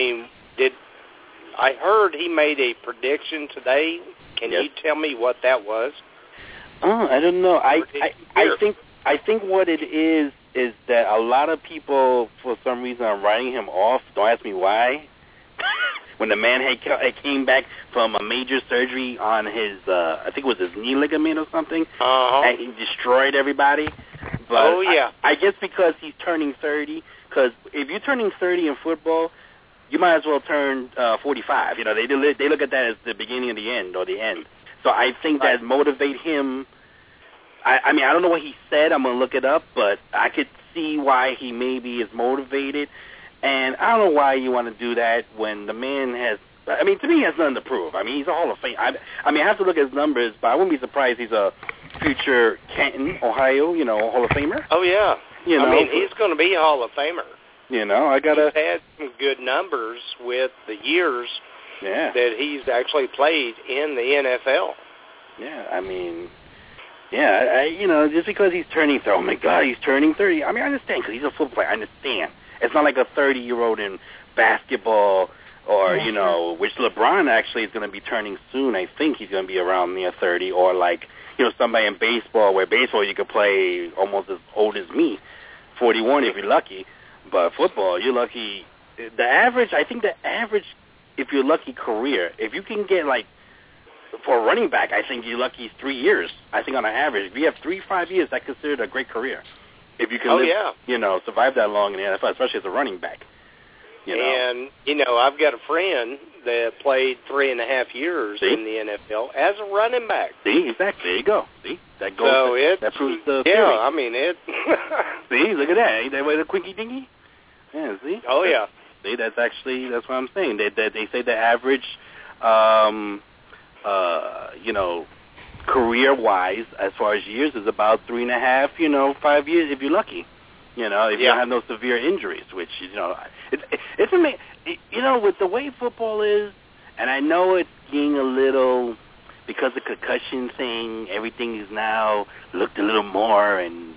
Speaker 3: I heard he made a prediction today. Can you tell me what that was?
Speaker 2: Oh, I don't know. I think what it is that a lot of people, for some reason, are writing him off. Don't ask me why. When the man had came back from a major surgery on his, I think it was his knee ligament or something, and he destroyed everybody. But I guess because he's turning 30, because if you're turning 30 in football, you might as well turn 45. They look at that as the beginning of the end or the end. So I think that motivate him. I mean, I don't know what he said. I'm going to look it up, but I could see why he maybe is motivated. And I don't know why you want to do that when the man has, to me, he has nothing to prove. I mean, he's a Hall of Fame. I have to look at his numbers, but I wouldn't be surprised he's a future Canton, Ohio, Hall of Famer.
Speaker 3: Oh, yeah. He's going to be a Hall of Famer.
Speaker 2: He's
Speaker 3: had some good numbers with the years that he's actually played in the NFL.
Speaker 2: Just because he's turning 30, oh, my God, he's turning 30. I understand, because he's a football player. I understand. It's not like a 30-year-old in basketball or, which LeBron actually is going to be turning soon. I think he's going to be around near 30, or like, somebody in baseball, where baseball you could play almost as old as me, 41 if you're lucky. But football, you're lucky. I think the average, if you're lucky, career, if you can get, for a running back, I think you're lucky 3 years. I think on an average, if you have 3-5 years, that's considered a great career. If you can survive that long in the NFL, especially as a running back. You know?
Speaker 3: And, I've got a friend that played 3.5 years in the NFL as a running back.
Speaker 2: See, exactly. There you go. See, that goes. That proves the theory.
Speaker 3: I mean it.
Speaker 2: See, look at that. Ain't that way the quinky dinky? Yeah. See.
Speaker 3: Oh yeah.
Speaker 2: See, that's what I'm saying. They say the average, career-wise, as far as years, is about 3.5, 5 years if you're lucky. If you don't have no severe injuries, which, it's amazing. With the way football is, and I know it's getting a little, because the concussion thing, everything is now looked a little more, and,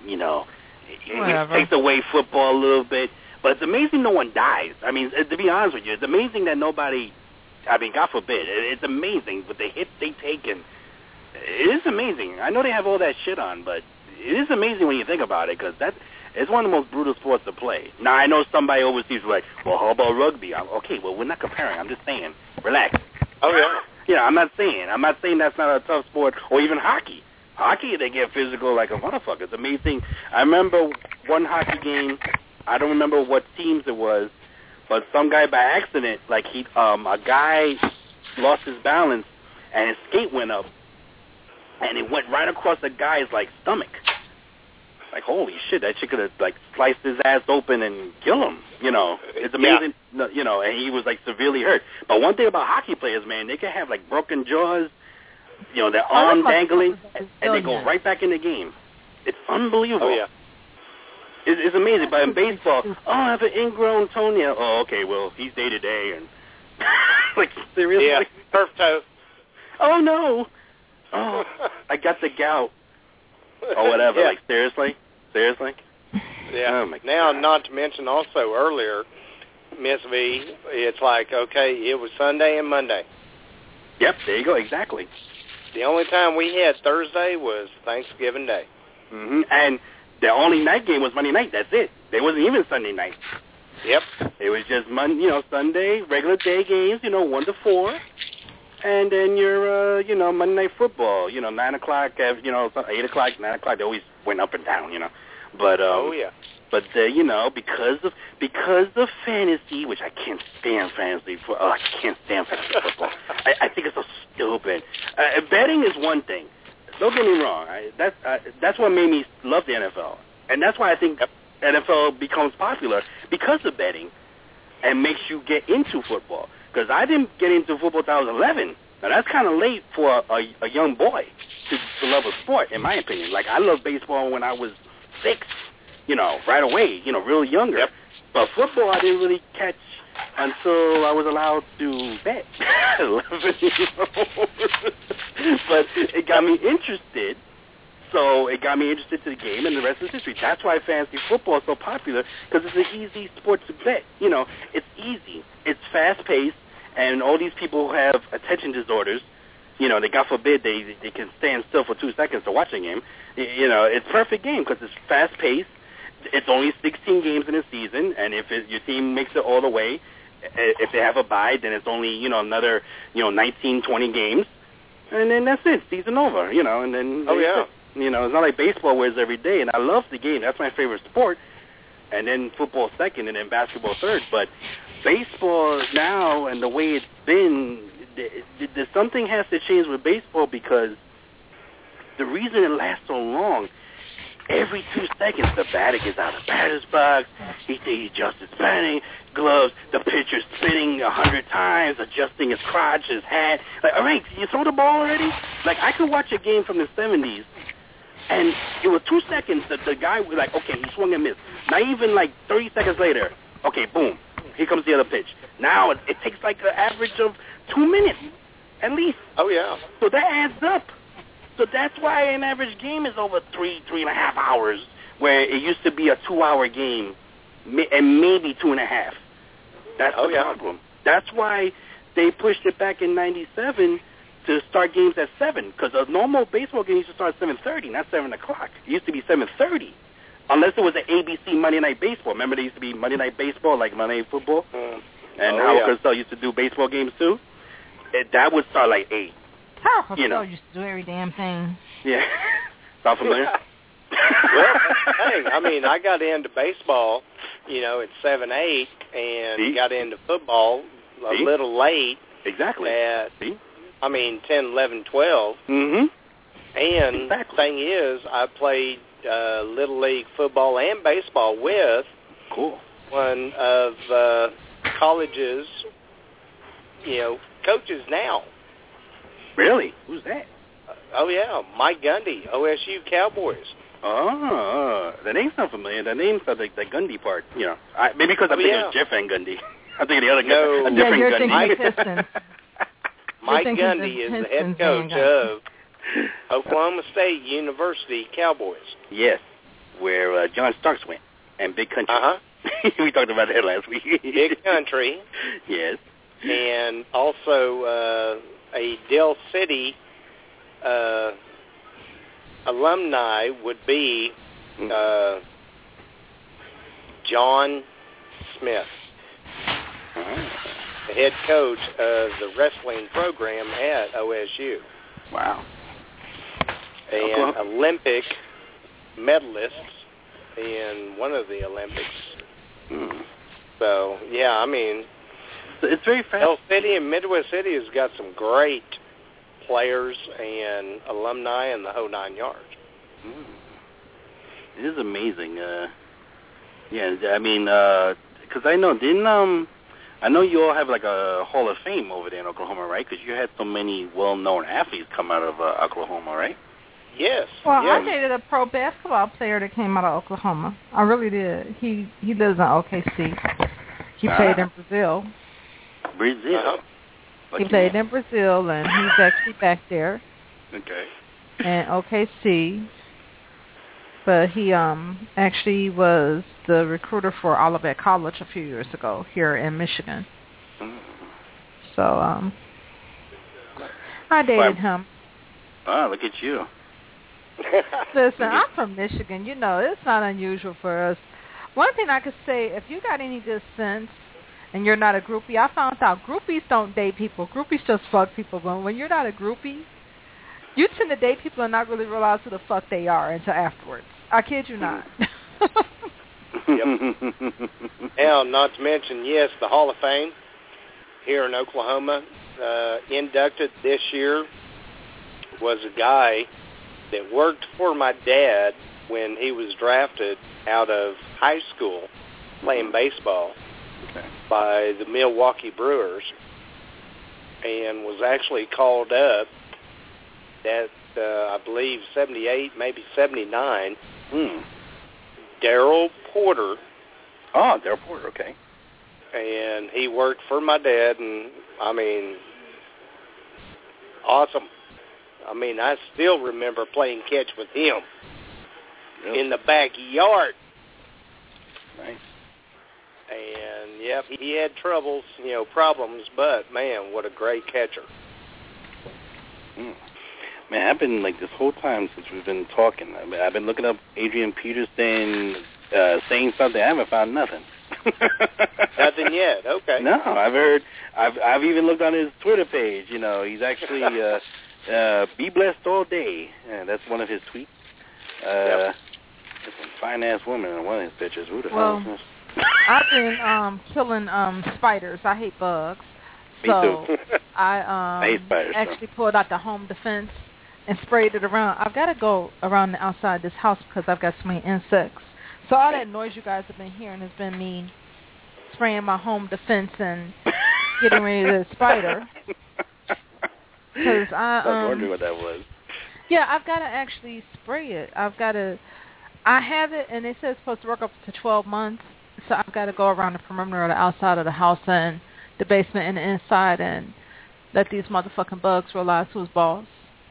Speaker 2: it takes away football a little bit. But it's amazing no one dies. I mean, to be honest with you, it's amazing that nobody, God forbid, it's amazing with the hits they take, and it is amazing. I know they have all that shit on, but it is amazing when you think about it, because it's one of the most brutal sports to play. Now, I know somebody overseas is like, well, how about rugby? Okay, well, we're not comparing. I'm just saying, relax.
Speaker 3: Oh, yeah.
Speaker 2: Yeah, I'm not saying that's not a tough sport, or even hockey. Hockey, they get physical like a motherfucker. It's amazing. I remember one hockey game, I don't remember what teams it was, but some guy by accident, like a guy lost his balance, and his skate went up, and it went right across the guy's, stomach. Like, holy shit, that shit could have, sliced his ass open and kill him, It's amazing, and he was, severely hurt. But one thing about hockey players, man, they can have, broken jaws, their arm dangling, and they go right back in the game. It's unbelievable.
Speaker 3: Oh, yeah.
Speaker 2: It's amazing. But in baseball, I have an ingrown toenail. Oh, okay, well, he's day-to-day, and, seriously?
Speaker 3: Yeah, turf toe.
Speaker 2: Oh, no. Oh, I got the gout. Or whatever,
Speaker 3: yeah.
Speaker 2: Seriously?
Speaker 3: Yeah.
Speaker 2: Oh, my
Speaker 3: now,
Speaker 2: God.
Speaker 3: not to mention also earlier, Miss V, it's okay, it was Sunday and Monday.
Speaker 2: Yep, there you go, exactly.
Speaker 3: The only time we had Thursday was Thanksgiving Day.
Speaker 2: Mm-hmm. And the only night game was Monday night, that's it. There wasn't even Sunday night.
Speaker 3: Yep.
Speaker 2: It was just Sunday, regular day games, 1 to 4. And then your, Monday Night Football, 9 o'clock, 8 o'clock, 9 o'clock, they always went up and down, But,
Speaker 3: oh, yeah.
Speaker 2: But, because of fantasy, which I can't stand fantasy I can't stand fantasy football. I think it's so stupid. Betting is one thing. Don't get me wrong. That's what made me love the NFL. And that's why I think NFL becomes popular, because of betting, and makes you get into football. Because I didn't get into football until I was 11. Now, that's kind of late for a young boy to love a sport, in my opinion. I loved baseball when I was 6, right away, real younger.
Speaker 3: Yep.
Speaker 2: But football I didn't really catch until I was allowed to bet. 11 years old. But it got me interested. So it got me interested to the game, and the rest is history. That's why fantasy football is so popular, because it's an easy sport to bet. It's easy. It's fast-paced, and all these people who have attention disorders, they, God forbid, they can stand still for 2 seconds to watch a game. It's a perfect game because it's fast-paced. It's only 16 games in a season, and if your team makes it all the way, if they have a bye, then it's only, another, 19, 20 games. And then that's it, season over, and then...
Speaker 3: Oh, yeah.
Speaker 2: It's not like baseball where it's every day, and I love the game. That's my favorite sport. And then football second, and then basketball third. But baseball now, and the way it's been, something has to change with baseball, because the reason it lasts so long, every 2 seconds the batter gets out of the batter's box, he adjusts his batting gloves, the pitcher's spinning 100 times, adjusting his crotch, his hat. All right, you throw the ball already? I could watch a game from the 70s, and it was 2 seconds that the guy was okay, he swung and missed. Not even 30 seconds later, okay, boom, here comes the other pitch. Now it takes an average of 2 minutes, at least.
Speaker 3: Oh, yeah.
Speaker 2: So that adds up. So that's why an average game is over 3.5 hours, where it used to be a 2-hour game, and maybe 2.5. That's the problem. That's why they pushed it back in 97 to start games at 7, because a normal baseball game used to start at 7:30, not 7 o'clock. It used to be 7:30, unless it was an ABC Monday Night Baseball. Remember there used to be Monday Night Baseball, like Monday Night Football? And Howard Cosell used to do baseball games too? That would start 8.
Speaker 1: Howard Cosell used to do every damn thing.
Speaker 2: Yeah. Sound familiar?
Speaker 3: Well, hey, I mean, I got into baseball, at 7, 8, and got into football a little late.
Speaker 2: Exactly.
Speaker 3: At, 10, 11, 12.
Speaker 2: Mm-hmm.
Speaker 3: And the thing is, I played Little League football and baseball with one of college's, coaches now.
Speaker 2: Really? Who's that?
Speaker 3: Oh, yeah, Mike Gundy, OSU Cowboys.
Speaker 2: Oh, that name sounds familiar. That name sounds like the Gundy part. Maybe because I'm thinking of Jeff Van Gundy. I'm thinking the other guy.
Speaker 3: No.
Speaker 2: A different
Speaker 1: you're
Speaker 2: Gundy.
Speaker 1: thinking Pistons.
Speaker 3: Mike Gundy is the head coach of Oklahoma State University Cowboys.
Speaker 2: Yes, where John Starks went, and Big Country. We talked about that last week.
Speaker 3: Big Country.
Speaker 2: Yes.
Speaker 3: And also a Dell City alumni would be John Smith, the head coach of the wrestling program at OSU.
Speaker 2: Wow.
Speaker 3: And Olympic medalists in one of the Olympics. So, yeah,
Speaker 2: it's very fast.
Speaker 3: Dell City and Midwest City has got some great players and alumni in the whole 9 yards.
Speaker 2: It is amazing. Because I know, I know you all have like a Hall of Fame over there in Oklahoma, right? Because you had so many well-known athletes come out of Oklahoma, right?
Speaker 3: Yes.
Speaker 1: Well,
Speaker 3: yes.
Speaker 1: I dated a pro basketball player that came out of Oklahoma. I really did. He lives in OKC. He played in Brazil.
Speaker 2: Brazil?
Speaker 1: He played in Brazil, and he's actually back there.
Speaker 2: Okay.
Speaker 1: In OKC. But he actually was the recruiter for Olivet College a few years ago here in Michigan. So I dated him.
Speaker 2: Oh, look at you.
Speaker 1: Listen, I'm from Michigan. It's not unusual for us. One thing I could say, if you got any good sense and you're not a groupie, I found out groupies don't date people. Groupies just fuck people. But when you're not a groupie, you tend to date people and not really realize who the fuck they are until afterwards. I kid you not.
Speaker 3: Yep. Hell, not to mention, yes, the Hall of Fame here in Oklahoma, inducted this year was a guy that worked for my dad when he was drafted out of high school playing baseball by the Milwaukee Brewers, and was actually called up at, I believe, 78, maybe 79. Darryl Porter.
Speaker 2: Oh, Darryl Porter, okay.
Speaker 3: And he worked for my dad, and, awesome. I still remember playing catch with him in the backyard.
Speaker 2: Nice.
Speaker 3: And, yep, he had problems, but, man, what a great catcher.
Speaker 2: Man, I've been, this whole time since we've been talking, I've been looking up Adrian Peterson saying something. I haven't found nothing.
Speaker 3: Nothing yet. Okay.
Speaker 2: No, I've even looked on his Twitter page. He's actually be blessed all day. That's one of his tweets. There's some fine-ass woman in one of his pictures. Who the hell is this?
Speaker 1: I've been killing spiders. I hate bugs.
Speaker 2: Me too.
Speaker 1: I
Speaker 2: hate spiders,
Speaker 1: actually pulled out the home defense and sprayed it around. I've got to go around the outside of this house because I've got so many insects. So all that noise you guys have been hearing has been me spraying my home defense and getting rid of the spider. Because
Speaker 2: I was wondering what that was.
Speaker 1: Yeah, I've got to actually spray it. I have it, and it says it's supposed to work up to 12 months. So I've got to go around the perimeter of the outside of the house and the basement and the inside and let these motherfucking bugs realize who's boss.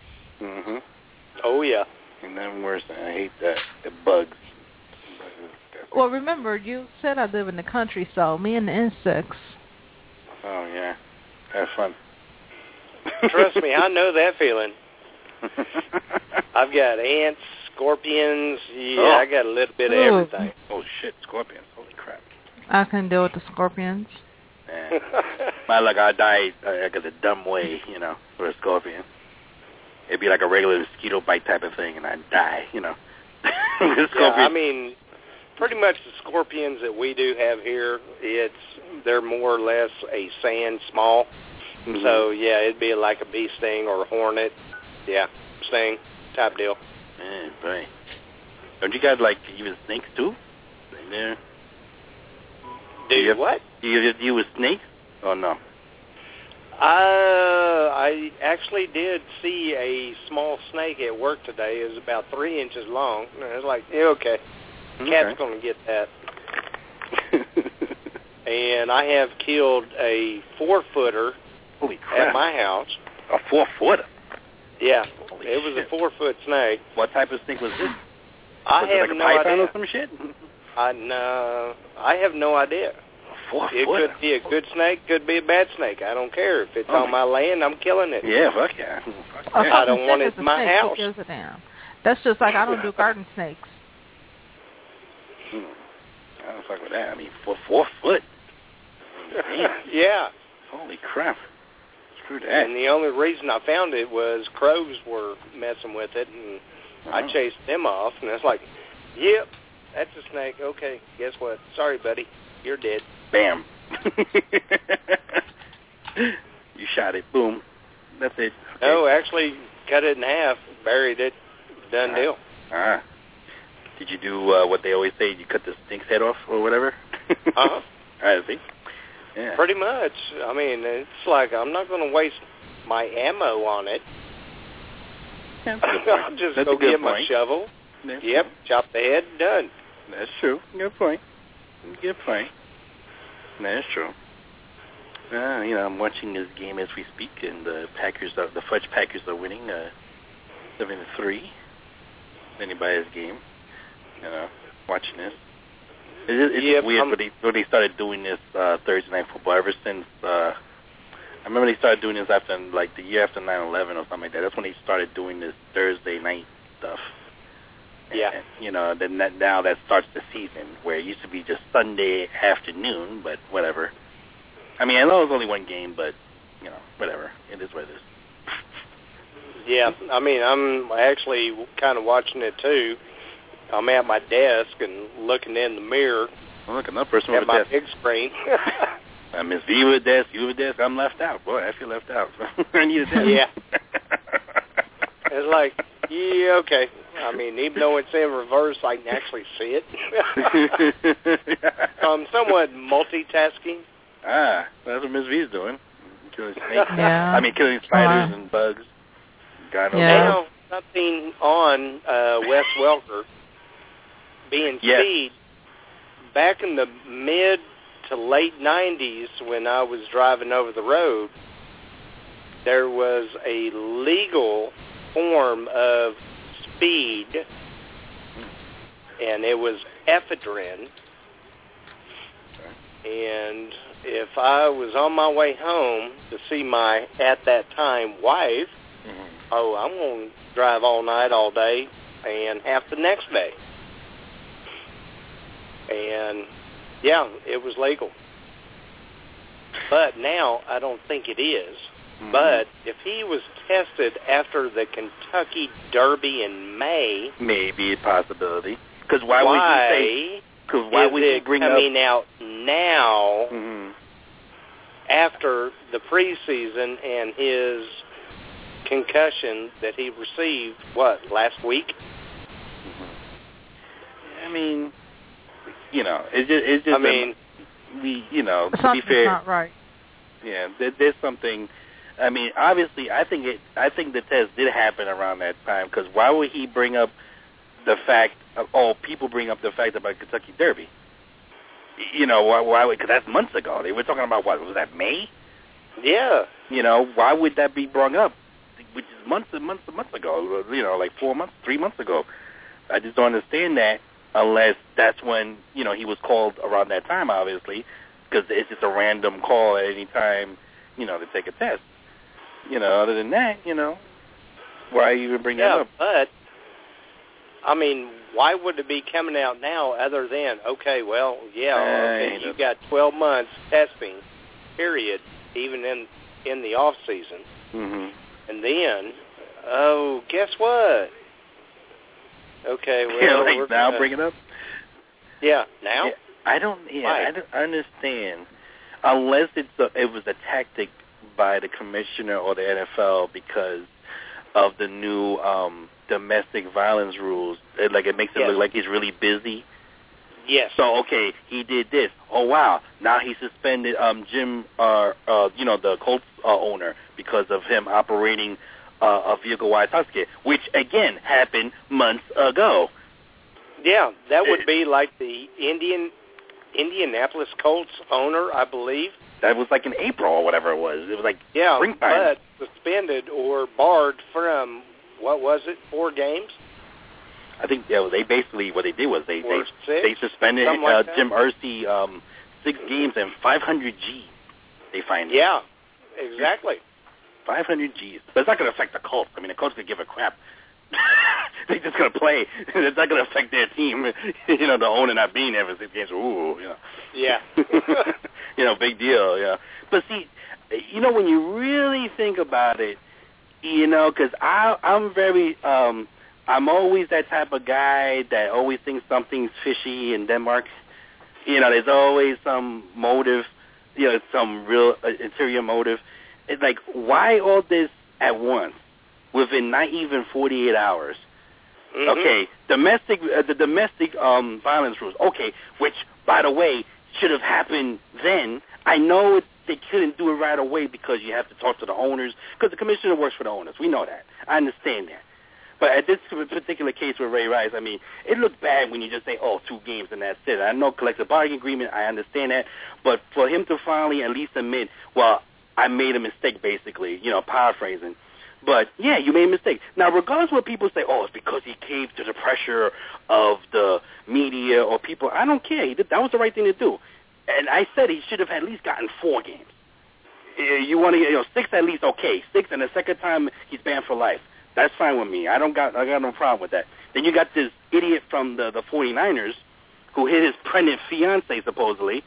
Speaker 3: Oh, yeah.
Speaker 2: And then worse, I hate that. The bugs.
Speaker 1: Well, remember, you said I live in the country, so me and the insects.
Speaker 2: Oh, yeah. Have fun.
Speaker 3: Trust me, I know that feeling. I've got ants, scorpions. Yeah, I got a little bit of everything.
Speaker 2: Oh, shit, scorpions. Holy crap.
Speaker 1: I can deal with the scorpions.
Speaker 2: Man. I die the dumb way, for a scorpion. It'd be like a regular mosquito bite type of thing, and I'd die,
Speaker 3: Yeah, I mean, pretty much the scorpions that we do have here, they're more or less a sand small. Mm-hmm. So, yeah, it'd be like a bee sting or a hornet. Yeah, sting type deal.
Speaker 2: Yeah, right. Don't you guys like use snakes too? Yeah.
Speaker 3: Do you what?
Speaker 2: Do you deal with snakes? Oh, no.
Speaker 3: I actually did see a small snake at work today. It was about 3 inches long. And I was like, yeah, okay. Cat's going to get that. And I have killed a 4-footer at my house.
Speaker 2: A 4-footer?
Speaker 3: Yeah.
Speaker 2: Holy
Speaker 3: it was
Speaker 2: shit.
Speaker 3: a 4-foot snake.
Speaker 2: What type of snake was this?
Speaker 3: I have
Speaker 2: like
Speaker 3: no
Speaker 2: a python
Speaker 3: idea.
Speaker 2: Or some shit?
Speaker 3: No, I have no idea.
Speaker 2: 4-footer?
Speaker 3: It could be a good snake, could be a bad snake. I don't care. If it's on my land, I'm killing it.
Speaker 2: Yeah, fuck yeah.
Speaker 3: I don't want it in my house.
Speaker 1: Who gives a damn? That's just like I don't do garden snakes.
Speaker 2: I don't fuck with that. I mean, 4 foot.
Speaker 3: Yeah.
Speaker 2: Holy crap. Screw that.
Speaker 3: And the only reason I found it was crows were messing with it, and I chased them off, and it's like, yep, that's a snake. Okay, guess what? Sorry, buddy. You're dead.
Speaker 2: Bam. You shot it. Boom. That's it. Okay.
Speaker 3: No, actually cut it in half, buried it, done deal.
Speaker 2: Did you do what they always say, you cut the snake's head off or whatever?
Speaker 3: Uh-huh.
Speaker 2: I see. Yeah.
Speaker 3: Pretty much. I mean, it's like I'm not going to waste my ammo on it. I'll just go get my shovel. Yep, chop the head, done.
Speaker 2: That's true. Good point. Good point. That's true. I'm watching this game as we speak, and the Fudge Packers are winning 7-3. Anybody's game. Watching this. It's weird, but they started doing this Thursday Night Football ever since. I remember they started doing this after, like, the year after 9/11 or something like that. That's when they started doing this Thursday night stuff.
Speaker 3: Yeah.
Speaker 2: And, then now that starts the season, where it used to be just Sunday afternoon, but whatever. I mean, I know it was only one game, but, whatever. It is what it is.
Speaker 3: Yeah, I mean, I'm actually kind of watching it, too. I'm at my desk and looking in the mirror.
Speaker 2: I'm looking up person
Speaker 3: at my big screen.
Speaker 2: Miss V with a desk, you with a desk. I'm left out. Boy, I feel left out. I need a desk.
Speaker 3: Yeah. It's like, yeah, okay. I mean, even though it's in reverse, I can actually see it. I'm somewhat multitasking.
Speaker 2: That's what Miss V's doing. Killing snakes.
Speaker 1: Yeah.
Speaker 2: I mean, killing spiders and bugs. God knows.
Speaker 3: Now, something on Wes Welker being Speed. Back in the mid to late 90s, when I was driving over the road, there was a legal form of speed, and it was ephedrine. And if I was on my way home to see my, at that time, wife, I'm going to drive all night, all day, and half the next day. And, yeah, it was legal. But now I don't think it is. Mm-hmm. But if he was tested after the Kentucky Derby in May...
Speaker 2: Maybe a possibility. Because why would you say... Because why would you bring
Speaker 3: coming out now after the preseason and his concussion that he received, last week?
Speaker 2: I mean, it's just. I mean, to be fair,
Speaker 1: not right.
Speaker 2: Yeah, there's something. I mean, obviously, I think the test did happen around that time. Because why would he bring up the fact? People bring up the fact about Kentucky Derby. Why? Because that's months ago. They were talking about what was that, May?
Speaker 3: Yeah.
Speaker 2: Why would that be brought up? Which is months and months and months ago. Like 4 months, 3 months ago. I just don't understand that unless that's when he was called around that time, obviously, because it's just a random call at any time, to take a test. Other than that, why even bring that up?
Speaker 3: But I mean, why would it be coming out now other than, you got 12 months testing, period, even in the off season.
Speaker 2: Mm-hmm.
Speaker 3: And then, guess what? Okay, well,
Speaker 2: yeah, like now bring it up.
Speaker 3: Yeah, now.
Speaker 4: Yeah, I don't understand unless it was a tactic by the commissioner or the NFL because of the new domestic violence rules. It makes it look like he's really busy.
Speaker 3: Yes.
Speaker 4: So okay, he did this. Oh wow! Now he suspended Jim, the Colts owner because of him operating a vehicle while intoxicated, which again happened months ago.
Speaker 3: Yeah, that would be like the Indianapolis Colts owner, I believe.
Speaker 4: That was like in April or whatever it was. It was like springtime.
Speaker 3: But suspended or barred from, 4 games?
Speaker 4: I think they basically, what they did was they suspended Jim Irsay 6 games and 500 G. They fined him.
Speaker 3: Yeah, exactly.
Speaker 4: 500 G's. But it's not going to affect the Colts. I mean, the Colts could give a crap. They're just going to play. It's not going to affect their team. The owner not being there for 6 games. Ooh,
Speaker 3: Yeah.
Speaker 4: Big deal, yeah. But see, when you really think about it, because I'm very, I'm always that type of guy that always thinks something's fishy in Denmark. There's always some motive, some real interior motive. It's like, why all this at once within not even 48 hours?
Speaker 3: Mm-hmm.
Speaker 4: Okay, the domestic violence rules. Okay, which, by the way, should have happened then. I know they couldn't do it right away because you have to talk to the owners, because the commissioner works for the owners. We know that. I understand that. But at this particular case with Ray Rice, I mean, it looked bad when you just say, 2 games and that's it. I know collective bargaining agreement, I understand that. But for him to finally at least admit, well, I made a mistake, basically, paraphrasing. But, yeah, you made a mistake. Now, regardless of what people say, it's because he caved to the pressure of the media or people, I don't care. That was the right thing to do. And I said he should have at least gotten 4 games. You want to, 6 at least, okay. 6, and the second time he's banned for life. That's fine with me. I got no problem with that. Then you got this idiot from the 49ers who hit his pregnant fiancée, supposedly.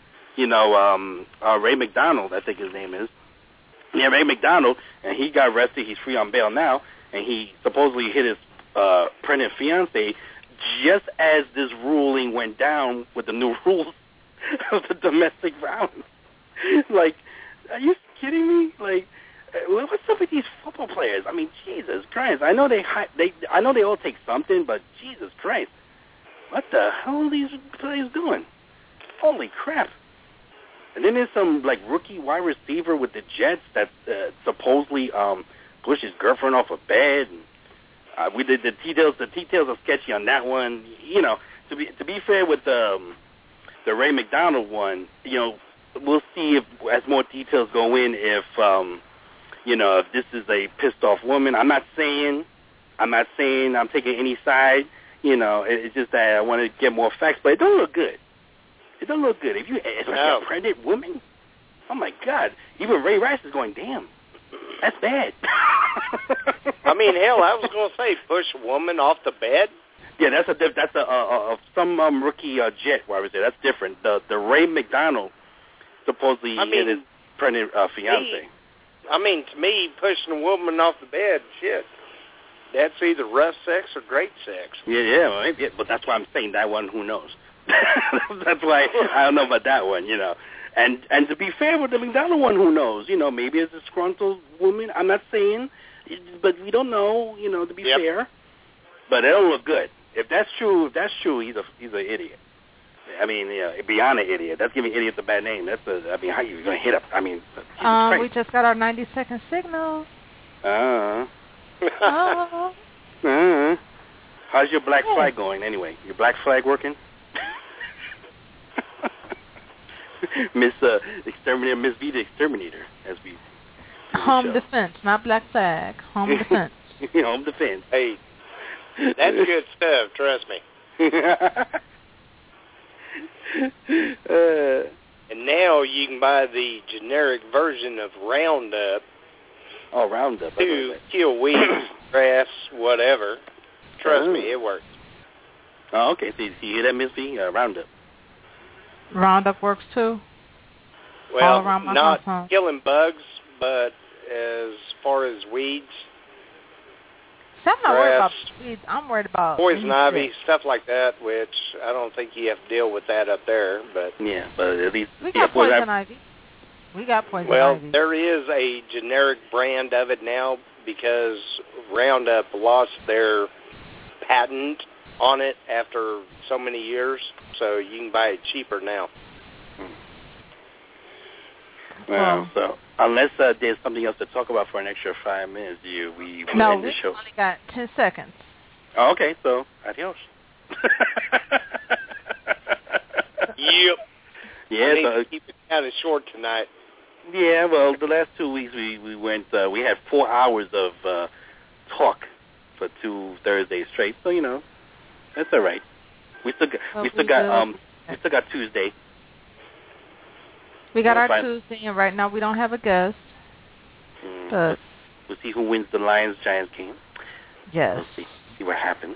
Speaker 4: Ray McDonald, I think his name is. Yeah, Ray McDonald, and he got arrested. He's free on bail now, and he supposedly hit his pregnant fiancée just as this ruling went down with the new rules of the domestic violence. Like, are you kidding me? Like, what's up with these football players? I mean, Jesus Christ! I know I know they all take something, but Jesus Christ, what the hell are these players doing? Holy crap! And then there's some rookie wide receiver with the Jets that supposedly pushed his girlfriend off a bed. And, we did the details. The details are sketchy on that one. To be fair with the Ray McDonald one, we'll see if as more details go in if this is a pissed off woman. I'm not saying I'm taking any side. It's just that I want to get more facts, but it don't look good. It doesn't look good. Especially a pregnant woman. Oh my God! Even Ray Rice is going, damn, that's bad.
Speaker 3: I mean, hell, I was going to say push a woman off the bed.
Speaker 4: Yeah, that's some rookie Jet wide receiver. That's different. The Ray McDonald supposedly hit his pregnant fiance.
Speaker 3: To me, pushing a woman off the bed, shit, that's either rough sex or great sex.
Speaker 4: Yeah, but that's why I'm saying that one. Who knows? That's why I don't know about that one, And to be fair with the McDonald one, who knows? Maybe it's a disgruntled woman. I'm not saying, but we don't know. To be fair, but it don't look good. If that's true, he's an idiot. I mean, beyond an idiot. That's giving idiots a bad name. How you gonna hit up? I mean,
Speaker 1: we just got our 90-second signal.
Speaker 4: How's your black flag going anyway? Your black flag working? Miss Exterminator, Miss V the Exterminator, as we
Speaker 1: Home defense, not black flag. Home defense.
Speaker 4: Home defense.
Speaker 3: Hey, that's good stuff. Trust me. And now you can buy the generic version of Roundup.
Speaker 4: Oh, Roundup.
Speaker 3: To kill weeds, grass, whatever. Trust me, it works.
Speaker 4: Oh, okay. So you hear that, Miss V? Roundup.
Speaker 1: Roundup works too.
Speaker 3: Well, not killing bugs, but as far as weeds.
Speaker 1: I'm not worried about weeds. I'm worried about
Speaker 3: poison ivy, stuff like that, which I don't think you have to deal with that up there. But
Speaker 4: yeah, but at least
Speaker 1: we got poison ivy. We got poison ivy.
Speaker 3: Well, there is a generic brand of it now because Roundup lost their patent on it after so many years, so you can buy it cheaper now.
Speaker 4: Well, so unless there's something else to talk about for an extra 5 minutes, we
Speaker 1: no,
Speaker 4: end the show.
Speaker 1: We only got 10 seconds.
Speaker 4: Oh, okay, so adios.
Speaker 3: Yep.
Speaker 4: Yeah,
Speaker 3: I need to keep it kind of short tonight.
Speaker 4: Yeah, well, the last 2 weeks we went. We had 4 hours of talk for 2 Thursdays straight. So that's all right. We still got Tuesday.
Speaker 1: We got our Tuesday, and right now we don't have a guest. But
Speaker 4: we'll see who wins the Lions-Giants game.
Speaker 1: Yes.
Speaker 4: We'll see what happens.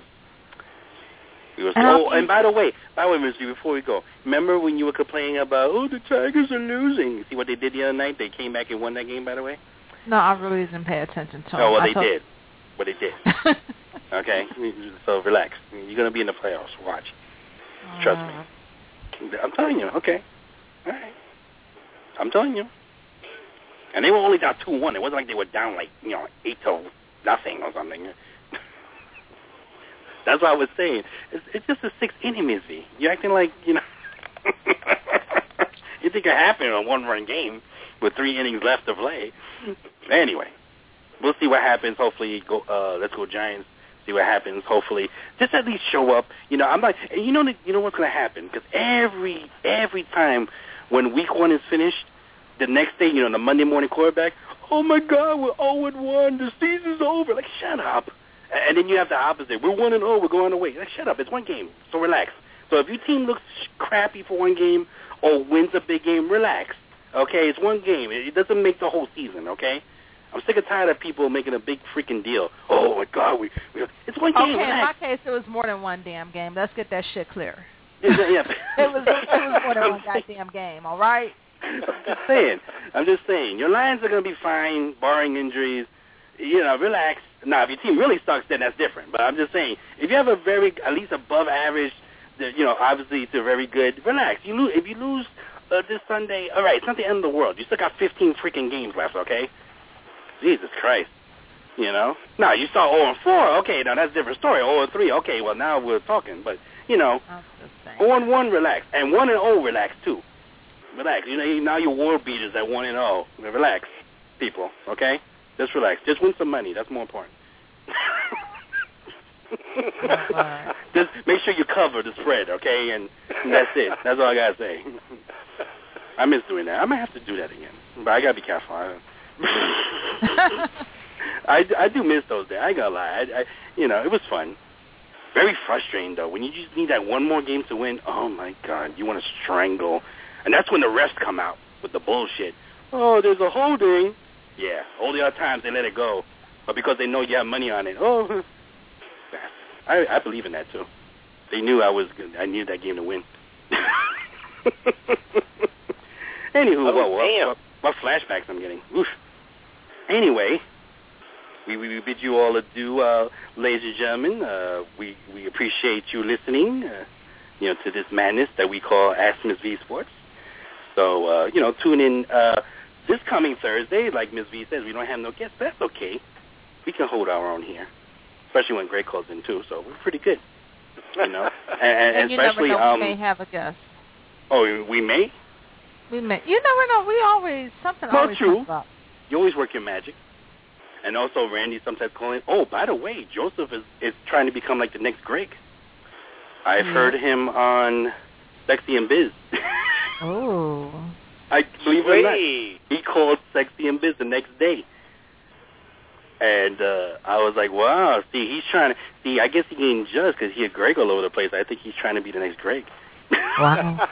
Speaker 4: And by the way, Ms. V, before we go, remember when you were complaining about, the Tigers are losing? See what they did the other night? They came back and won that game, by the way?
Speaker 1: No, I really didn't pay attention to them.
Speaker 4: Oh, well, they did. But they did. Okay? So relax. You're going to be in the playoffs. Watch. Trust me. I'm telling you. Okay. All right. I'm telling you. And they were only down 2-1. It wasn't like they were down 8-0 or something. That's what I was saying. It's just a 6th inning, Ms. V. You're acting like, you think it happened in a 1-run game with 3 innings left to play. Anyway, we'll see what happens. Hopefully, let's go Giants. See what happens. Hopefully, just at least show up. I'm like, you know what's going to happen? Because every time when week 1 is finished, the next day, the Monday morning quarterback, oh my God, we're 0-1. The season's over. Like, shut up. And then you have the opposite. We're 1-0. We're going away. Like, shut up. It's one game. So relax. So if your team looks crappy for one game or wins a big game, relax. Okay? It's one game. It doesn't make the whole season. Okay? I'm sick and tired of people making a big freaking deal. Oh my God, it's one game.
Speaker 1: Okay,
Speaker 4: relax.
Speaker 1: In my case, it was more than one damn game. Let's get that shit clear.
Speaker 4: Yeah.
Speaker 1: It was more than one goddamn game. All right.
Speaker 4: I'm just saying. Your Lions are gonna be fine, barring injuries. Relax. Now, if your team really sucks, then that's different. But I'm just saying, if you have a at least above average, obviously to very good, relax. If you lose this Sunday, all right, it's not the end of the world. You still got 15 freaking games left, okay? Jesus Christ. Now, you saw 0-4. Okay, now that's a different story. 0-3. Okay, well, now we're talking. But, 0-1, relax. And 1-0, relax, too. Relax. Now you're world beaters at 1-0. Relax, people, okay? Just relax. Just win some money. That's more important. Just make sure you cover the spread, okay? And that's it. That's all I got to say. I miss doing that. I might have to do that again. But I got to be careful. I do miss those days. I ain't gonna lie. It was fun. Very frustrating though. When you just need that one more game to win, oh my God, you want to strangle. And that's when the refs come out with the bullshit. Oh, there's a holding. Yeah, all the other times they let it go, but because they know you have money on it. Oh, I believe in that too. They knew I needed that game to win. Anywho, what flashbacks I'm getting. Oof. Anyway, we bid you all adieu, ladies and gentlemen. We appreciate you listening, to this madness that we call Ask Ms. V Sports. So, tune in this coming Thursday. Like Ms. V says, we don't have no guests. That's okay. We can hold our own here, especially when Greg calls in too. So we're pretty good, And
Speaker 1: you
Speaker 4: especially
Speaker 1: never know, we may have a guest.
Speaker 4: Oh, we may.
Speaker 1: We may. You never know. We always always
Speaker 4: true.
Speaker 1: comes up.
Speaker 4: You always work your magic. And also, Randy sometimes calling. Oh, by the way, Joseph is trying to become like the next Greg. I've heard him on Sexy and Biz.
Speaker 1: Oh.
Speaker 4: I believe it or not, he called Sexy and Biz the next day. And I was like, wow, he's trying to... See, I guess he getting judged because he had Greg all over the place. I think he's trying to be the next Greg.
Speaker 1: Wow.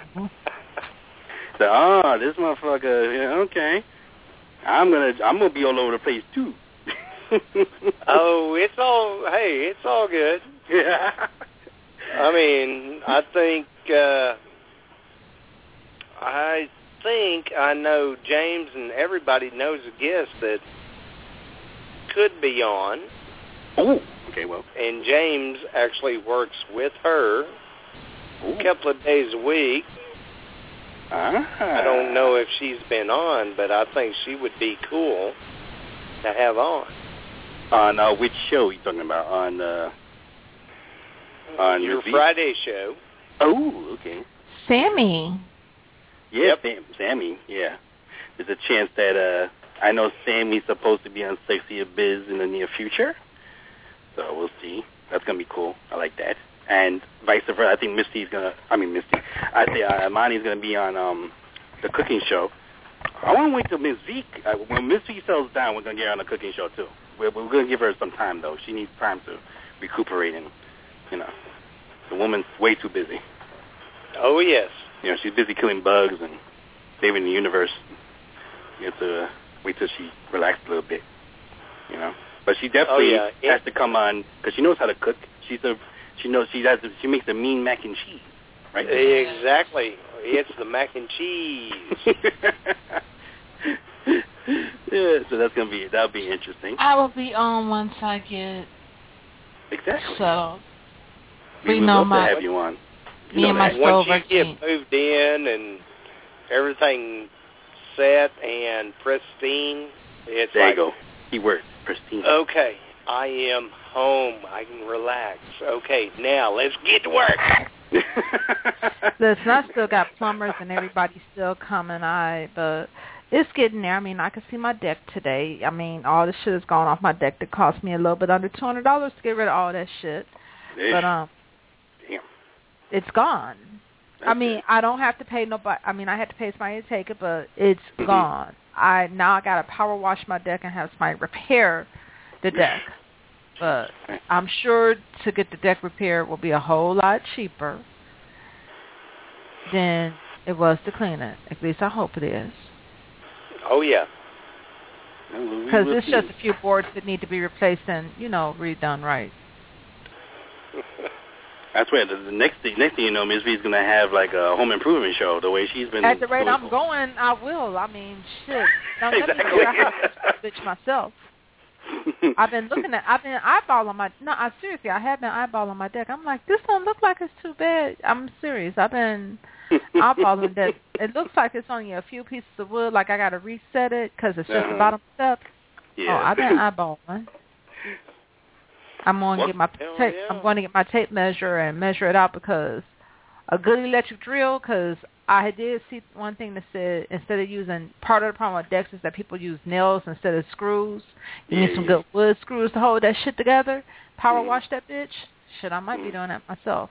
Speaker 4: So, this motherfucker, okay. I'm gonna be all over the place, too.
Speaker 3: Oh, it's all good.
Speaker 4: Yeah.
Speaker 3: I mean, I think I know James and everybody knows a guest that could be on.
Speaker 4: Oh,
Speaker 2: Okay, well.
Speaker 3: And James actually works with her a couple of days a week. I don't know if she's been on, but I think she would be cool to have on.
Speaker 2: On which show are you talking about? On
Speaker 3: your Friday show.
Speaker 2: Oh, okay.
Speaker 1: Sammy.
Speaker 2: Yeah, yep. Sammy, yeah. There's a chance that I know Sammy's supposed to be on Sexy Biz in the near future. So we'll see. That's going to be cool. I like that. And vice versa. I think Imani's going to be on the cooking show. I want to wait till Miss V. When Miss V settles down, we're going to get her on the cooking show, too. We're going to give her some time, though. She needs time to recuperate and, the woman's way too busy.
Speaker 3: Oh, yes.
Speaker 2: She's busy killing bugs and saving the universe. You have to wait till she relaxes a little bit, But she definitely has to come on because she knows how to cook. She makes a mean mac and cheese, right?
Speaker 3: Exactly. It's the mac and cheese.
Speaker 2: Yeah, so that'll be interesting.
Speaker 5: I will be on once I get
Speaker 2: exactly.
Speaker 5: So
Speaker 2: we would love to have you on.
Speaker 5: Me and my
Speaker 3: once you get moved in and everything set and pristine, it's
Speaker 2: there you go. Keyword pristine.
Speaker 3: Okay, I am home. I can relax. Okay, now let's get to work.
Speaker 1: Listen, I still got plumbers and everybody still coming. But it's getting there. I mean, I can see my deck today. I mean, all this shit has gone off my deck that cost me a little bit under $200 to get rid of all that shit. But
Speaker 2: damn.
Speaker 1: It's gone. I mean, I don't have to pay nobody. I mean, I had to pay somebody to take it, but it's gone. I got to power wash my deck and have somebody repair the deck. But I'm sure to get the deck repaired will be a whole lot cheaper than it was to clean it. At least I hope it is.
Speaker 3: Oh, yeah.
Speaker 1: Because it's just a few boards that need to be replaced and, redone right.
Speaker 2: That's where the next thing you know, Ms. V is going to have like a home improvement show the way she's been.
Speaker 1: At the rate I'm going, I will. I mean, shit. Don't let me figure out how to bitch myself. I've been eyeballing my. No, seriously, I have been eyeballing my deck. I'm like, this don't look like it's too bad. I'm serious. I've been eyeballing that. It looks like it's only a few pieces of wood. Like I got to reset it because it's just the bottom step.
Speaker 2: Yeah.
Speaker 1: Oh, I've been eyeballing. I'm going to get my tape. I'm going to get my tape measure and measure it out because a good electric drill. Because I did see one thing that said instead of using part of the problem with decks is that people use nails instead of screws. You need some good wood screws to hold that shit together. Power wash that bitch. Shit, I might be doing that myself.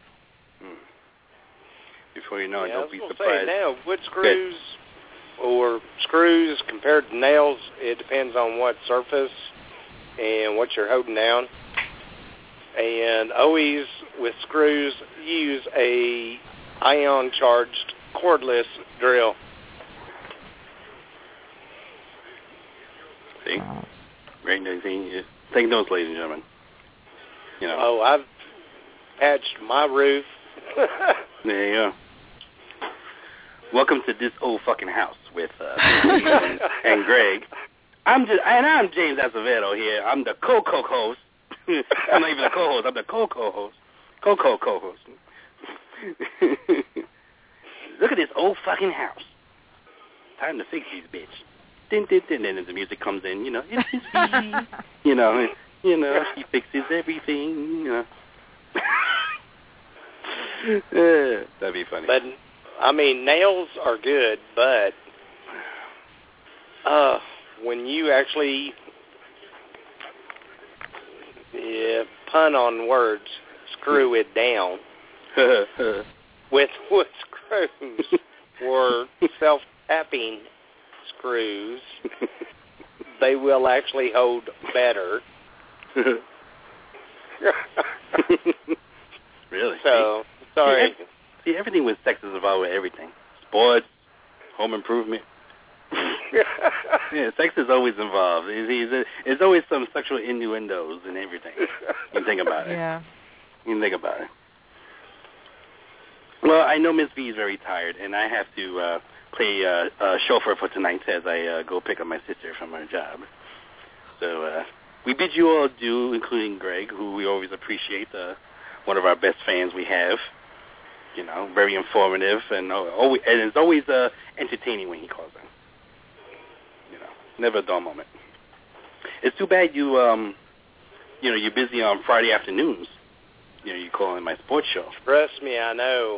Speaker 2: Before you know it, don't be surprised.
Speaker 3: Now, wood screws or screws compared to nails, it depends on what surface and what you're holding down. And always with screws, use a ion-charged cordless drill.
Speaker 2: See? Great thing. Take notes, ladies and gentlemen.
Speaker 3: Oh, I've patched my roof.
Speaker 2: There you go. Welcome to This Old Fucking House with and Greg. I'm James Acevedo here. I'm the co-host. I'm not even a co-host. I'm the co-host. Co-host. Look at this old fucking house. Time to fix these bitch. Din, din, din, and then the music comes in. It's easy. She fixes everything. That'd be funny.
Speaker 3: But I mean, nails are good, but when you actually pun on words, screw it down with wood screws or self-tapping screws, they will actually hold better.
Speaker 2: Really?
Speaker 3: So, sorry.
Speaker 2: See, everything with sex is involved with everything. Sports, home improvement. Yeah, sex is always involved. There's always some sexual innuendos and everything. You think about it.
Speaker 1: Yeah.
Speaker 2: You think about it. Well, I know Miss V is very tired, and I have to play chauffeur for tonight as I go pick up my sister from her job. So
Speaker 4: we bid you all adieu, including Greg, who we always appreciate, one of our best fans we have. You know, very informative, and it's always entertaining when he calls in. You know, never a dull moment. It's too bad you're busy on Friday afternoons. You know, you call in my sports show.
Speaker 3: Trust me, I know.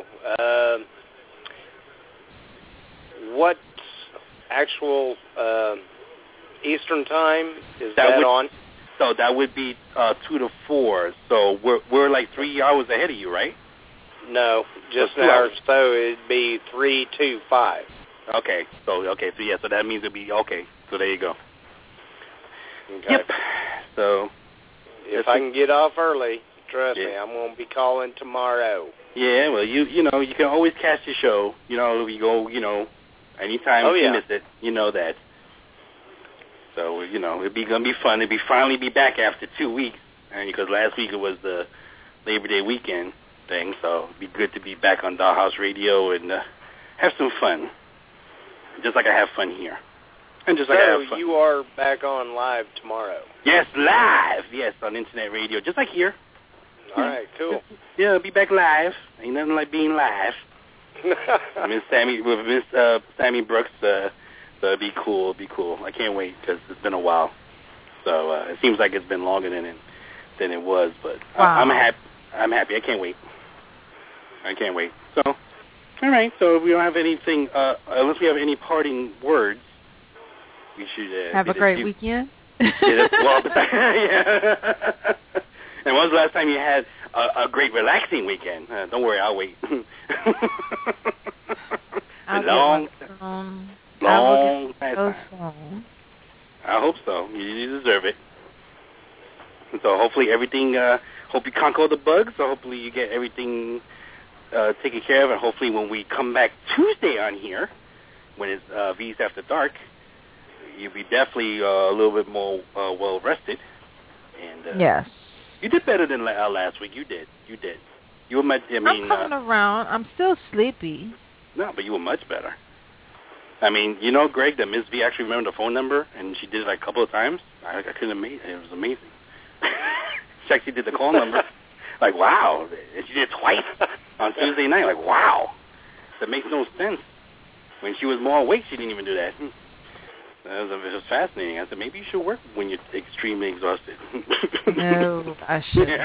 Speaker 3: What actual Eastern time is that on?
Speaker 4: So that would be 2 to 4. So we're like 3 hours ahead of you, right?
Speaker 3: No, just an hour. So it'd be 3 to 5.
Speaker 4: Okay. So that means it'd be okay. So there you go.
Speaker 3: Okay.
Speaker 4: Yep. So
Speaker 3: if I can get off early, trust me, I'm gonna be calling tomorrow.
Speaker 4: Yeah. Well, you know you can always catch the show. You know, we go. You know, anytime you miss it, you know that. So you know it'd be gonna be fun. It'd be finally be back after 2 weeks, and because last week it was the Labor Day weekend thing, so it'd be good to be back on Dollhouse Radio and have some fun, just like I have fun here. And just like I have fun.
Speaker 3: You are back on live tomorrow.
Speaker 4: Yes, live. Yes, on internet radio, just like here.
Speaker 3: All right, cool.
Speaker 4: Yeah, I'll be back live. Ain't nothing like being live. Miss Sammy Brooks. So it'd be cool. I can't wait because it's been a while. So it seems like it's been longer than it was, but
Speaker 1: wow.
Speaker 4: I'm happy. I can't wait. So, all right. So if we don't have anything, unless we have any parting words, we should
Speaker 1: have a great weekend.
Speaker 4: Yeah. And when was the last time you had a great relaxing weekend? Don't worry, I'll wait. long past time. I hope so. You deserve it. And so hopefully everything. Hope you conquer all the bugs. So hopefully you get everything taken care of, and hopefully when we come back Tuesday on here, when it's V's After Dark, you'll be definitely a little bit more well rested. And
Speaker 1: yes,
Speaker 4: you did better than last week. You did. You were much. I'm
Speaker 1: coming around. I'm still sleepy.
Speaker 4: No, but you were much better. I mean, you know, Greg, that Ms. V actually remembered the phone number, and she did it like a couple of times. I couldn't amazing. It was amazing. She actually did the call number. Like, wow. And she did it twice on Tuesday night. Like, wow. That makes no sense. When she was more awake, she didn't even do that. It was fascinating. I said, maybe you should work when you're extremely exhausted.
Speaker 1: No, I shouldn't.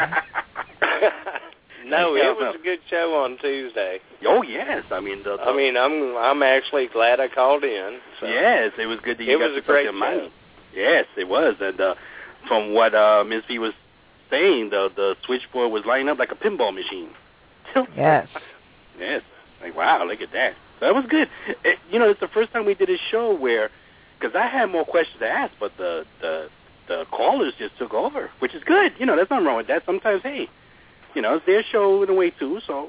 Speaker 3: No, it was a good show on Tuesday.
Speaker 4: Oh yes, I mean,
Speaker 3: I'm actually glad I called in. So.
Speaker 4: Yes, it was good that you got to touch your money. Yes, it was, and from what Ms. V was saying, the switchboard was lining up like a pinball machine.
Speaker 1: Yes.
Speaker 4: Yes. Like, wow, look at that. So that was good. It's the first time we did a show where, because I had more questions to ask, but the callers just took over, which is good. You know, there's nothing wrong with that. Sometimes, hey, it's their show in a way too. So,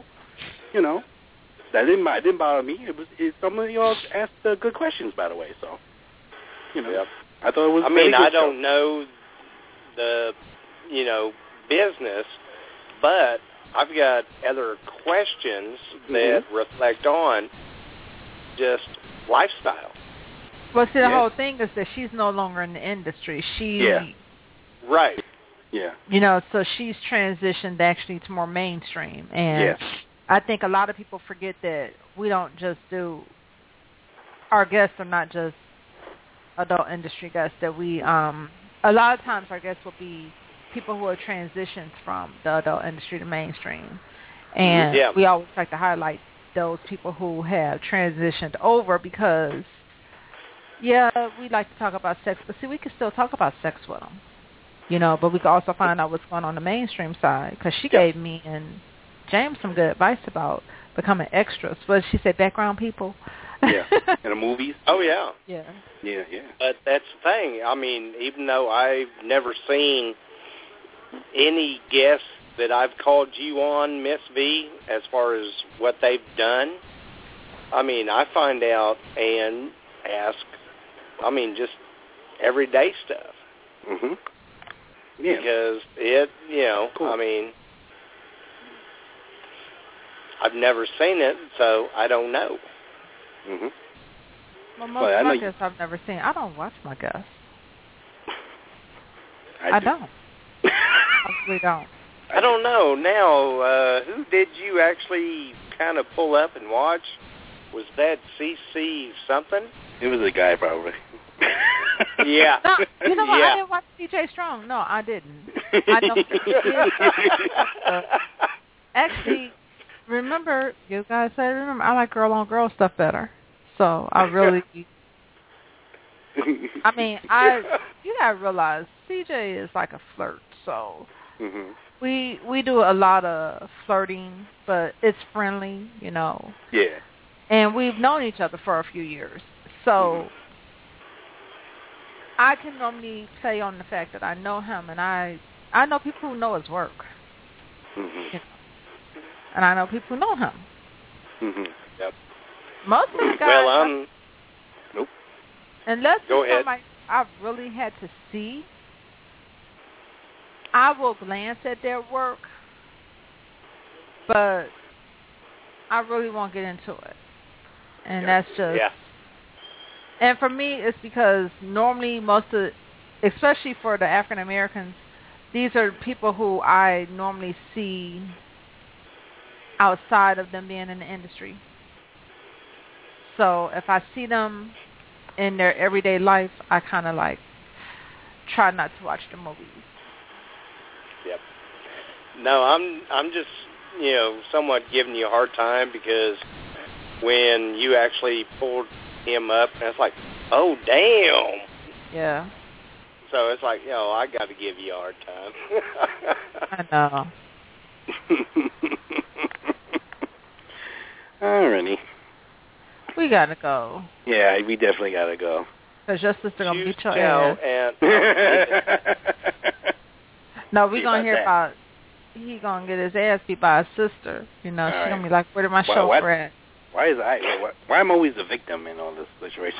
Speaker 4: that didn't bother me. Some of y'all asked good questions, by the way. So,
Speaker 3: Yep.
Speaker 4: I thought it was.
Speaker 3: I don't know the business, but I've got other questions that reflect on just lifestyle.
Speaker 1: Well, see, the whole thing is that she's no longer in the industry.
Speaker 3: Right.
Speaker 4: Yeah.
Speaker 1: So she's transitioned actually to more mainstream. And I think a lot of people forget that we don't just do, our guests are not just adult industry guests, that we, a lot of times our guests will be people who are transitioned from the adult industry to mainstream. And we always like to highlight those people who have transitioned over because, we like to talk about sex, but see, we can still talk about sex with them. But we can also find out what's going on the mainstream side, because she gave me and James some good advice about becoming extras. What did she say, background people?
Speaker 4: Yeah, in the movies?
Speaker 3: Oh, yeah.
Speaker 1: Yeah.
Speaker 3: Yeah. But that's the thing. I mean, even though I've never seen any guests that I've called you on, Miss V, as far as what they've done, I find out and ask, just everyday stuff.
Speaker 4: Mm-hmm. Yeah.
Speaker 3: Because it, cool. I've never seen it, so I don't know.
Speaker 4: Mm-hmm.
Speaker 1: Well, most of my guests I've never seen. I don't watch my guests. I don't. I really don't.
Speaker 3: I don't know. Now, who did you actually kind of pull up and watch? Was that CC something?
Speaker 4: It was a guy, probably.
Speaker 3: Yeah.
Speaker 1: No, you know what?
Speaker 3: Yeah.
Speaker 1: I didn't watch CJ Strong. No, I didn't. I know. Actually, remember, you guys say, I like girl-on-girl stuff better. So I really... I mean, you gotta realize CJ is like a flirt, so we do a lot of flirting, but it's friendly, you know.
Speaker 4: Yeah.
Speaker 1: And we've known each other for a few years, so I can normally say on the fact that I know him, and I know people who know his work, you know, and I know people who know him.
Speaker 3: Yep.
Speaker 1: Most of the guys.
Speaker 3: Well,
Speaker 4: nope.
Speaker 1: Unless
Speaker 3: Go
Speaker 1: it's
Speaker 3: ahead.
Speaker 1: somebody I really had to see, I will glance at their work, but I really won't get into it. And that's just...
Speaker 3: Yeah.
Speaker 1: And for me, it's because normally especially for the African Americans, these are people who I normally see outside of them being in the industry. So if I see them in their everyday life, I kind of like try not to watch the movies.
Speaker 3: Yep. No, I'm just, somewhat giving you a hard time because when you actually pulled him up, and it's like, oh, damn.
Speaker 1: Yeah.
Speaker 3: So it's like, I got to give you a hard time.
Speaker 1: I know.
Speaker 4: Alrighty.
Speaker 1: We got to go.
Speaker 4: Yeah, we definitely got to go.
Speaker 1: Because your sister going to beat your
Speaker 3: Choose
Speaker 1: ass.
Speaker 3: and
Speaker 1: No, we're
Speaker 4: See
Speaker 1: going to
Speaker 4: about
Speaker 1: hear
Speaker 4: that.
Speaker 1: about, he going to get his ass beat by his sister. She's
Speaker 4: right.
Speaker 1: going to be like, where did my
Speaker 4: What-
Speaker 1: chauffeur at?
Speaker 4: Why am I always the victim in all this situation?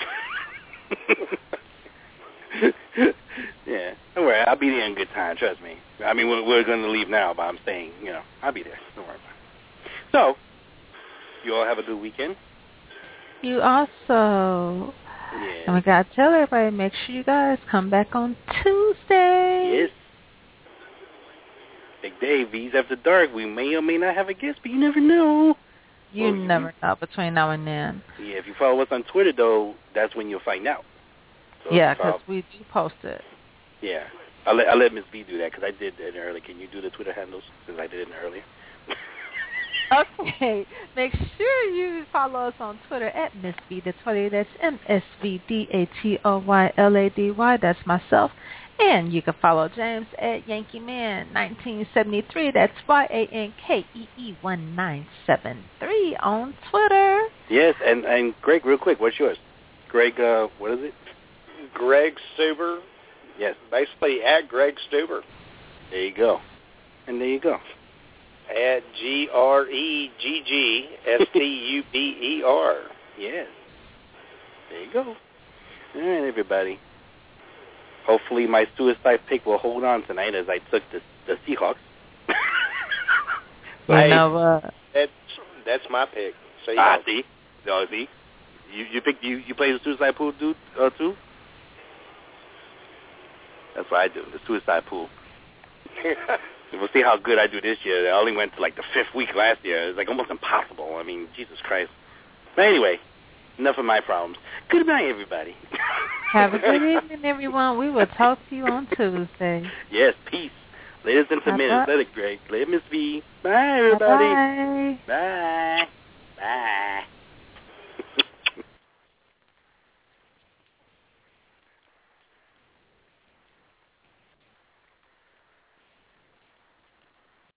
Speaker 4: Yeah, don't worry. I'll be there in good time. Trust me. I mean, we're going to leave now, but I'm staying. I'll be there. Don't worry about it. So, you all have a good weekend.
Speaker 1: You also.
Speaker 4: Yeah.
Speaker 1: And we got to tell everybody, make sure you guys come back on Tuesday.
Speaker 4: Yes. Big Dave, V's After Dark. We may or may not have a guest, but you never know.
Speaker 1: You never know between now and then.
Speaker 4: Yeah, if you follow us on Twitter, though, that's when you'll find out. So
Speaker 1: Yeah, because we do post it.
Speaker 4: Yeah. I'll let Miss V do that because I did it earlier. Can you do the Twitter handles since I did it earlier?
Speaker 1: Okay. Make sure you follow us on Twitter at Miss V the Twilly. That's MSVDATOYLADY. That's myself. And you can follow James at Yankee Man 1973. That's YANKEE1973 on Twitter.
Speaker 4: Yes, and Greg, real quick, what's yours? Greg, what is it?
Speaker 3: Greg Stuber.
Speaker 4: Yes.
Speaker 3: Basically at Greg Stuber.
Speaker 4: There you go. And there you go.
Speaker 3: At GREGGSTUBER.
Speaker 4: Yes. There you go. All right, everybody. Hopefully my suicide pick will hold on tonight as I took the Seahawks.
Speaker 3: Hey,
Speaker 1: know,
Speaker 3: that's my pick. So
Speaker 4: see? No, see? You play the suicide pool, dude, too? That's what I do, the suicide pool. We'll see how good I do this year. I only went to like the 5th week last year. It's like almost impossible. I mean, Jesus Christ. But anyway, enough of my problems. Good night, everybody.
Speaker 1: have a good evening, everyone. We will talk to you on Tuesday.
Speaker 4: Yes, peace. Latest and minutes. Let it, Greg. Let Miss V. Bye, everybody.
Speaker 1: Bye.
Speaker 4: Bye. Bye.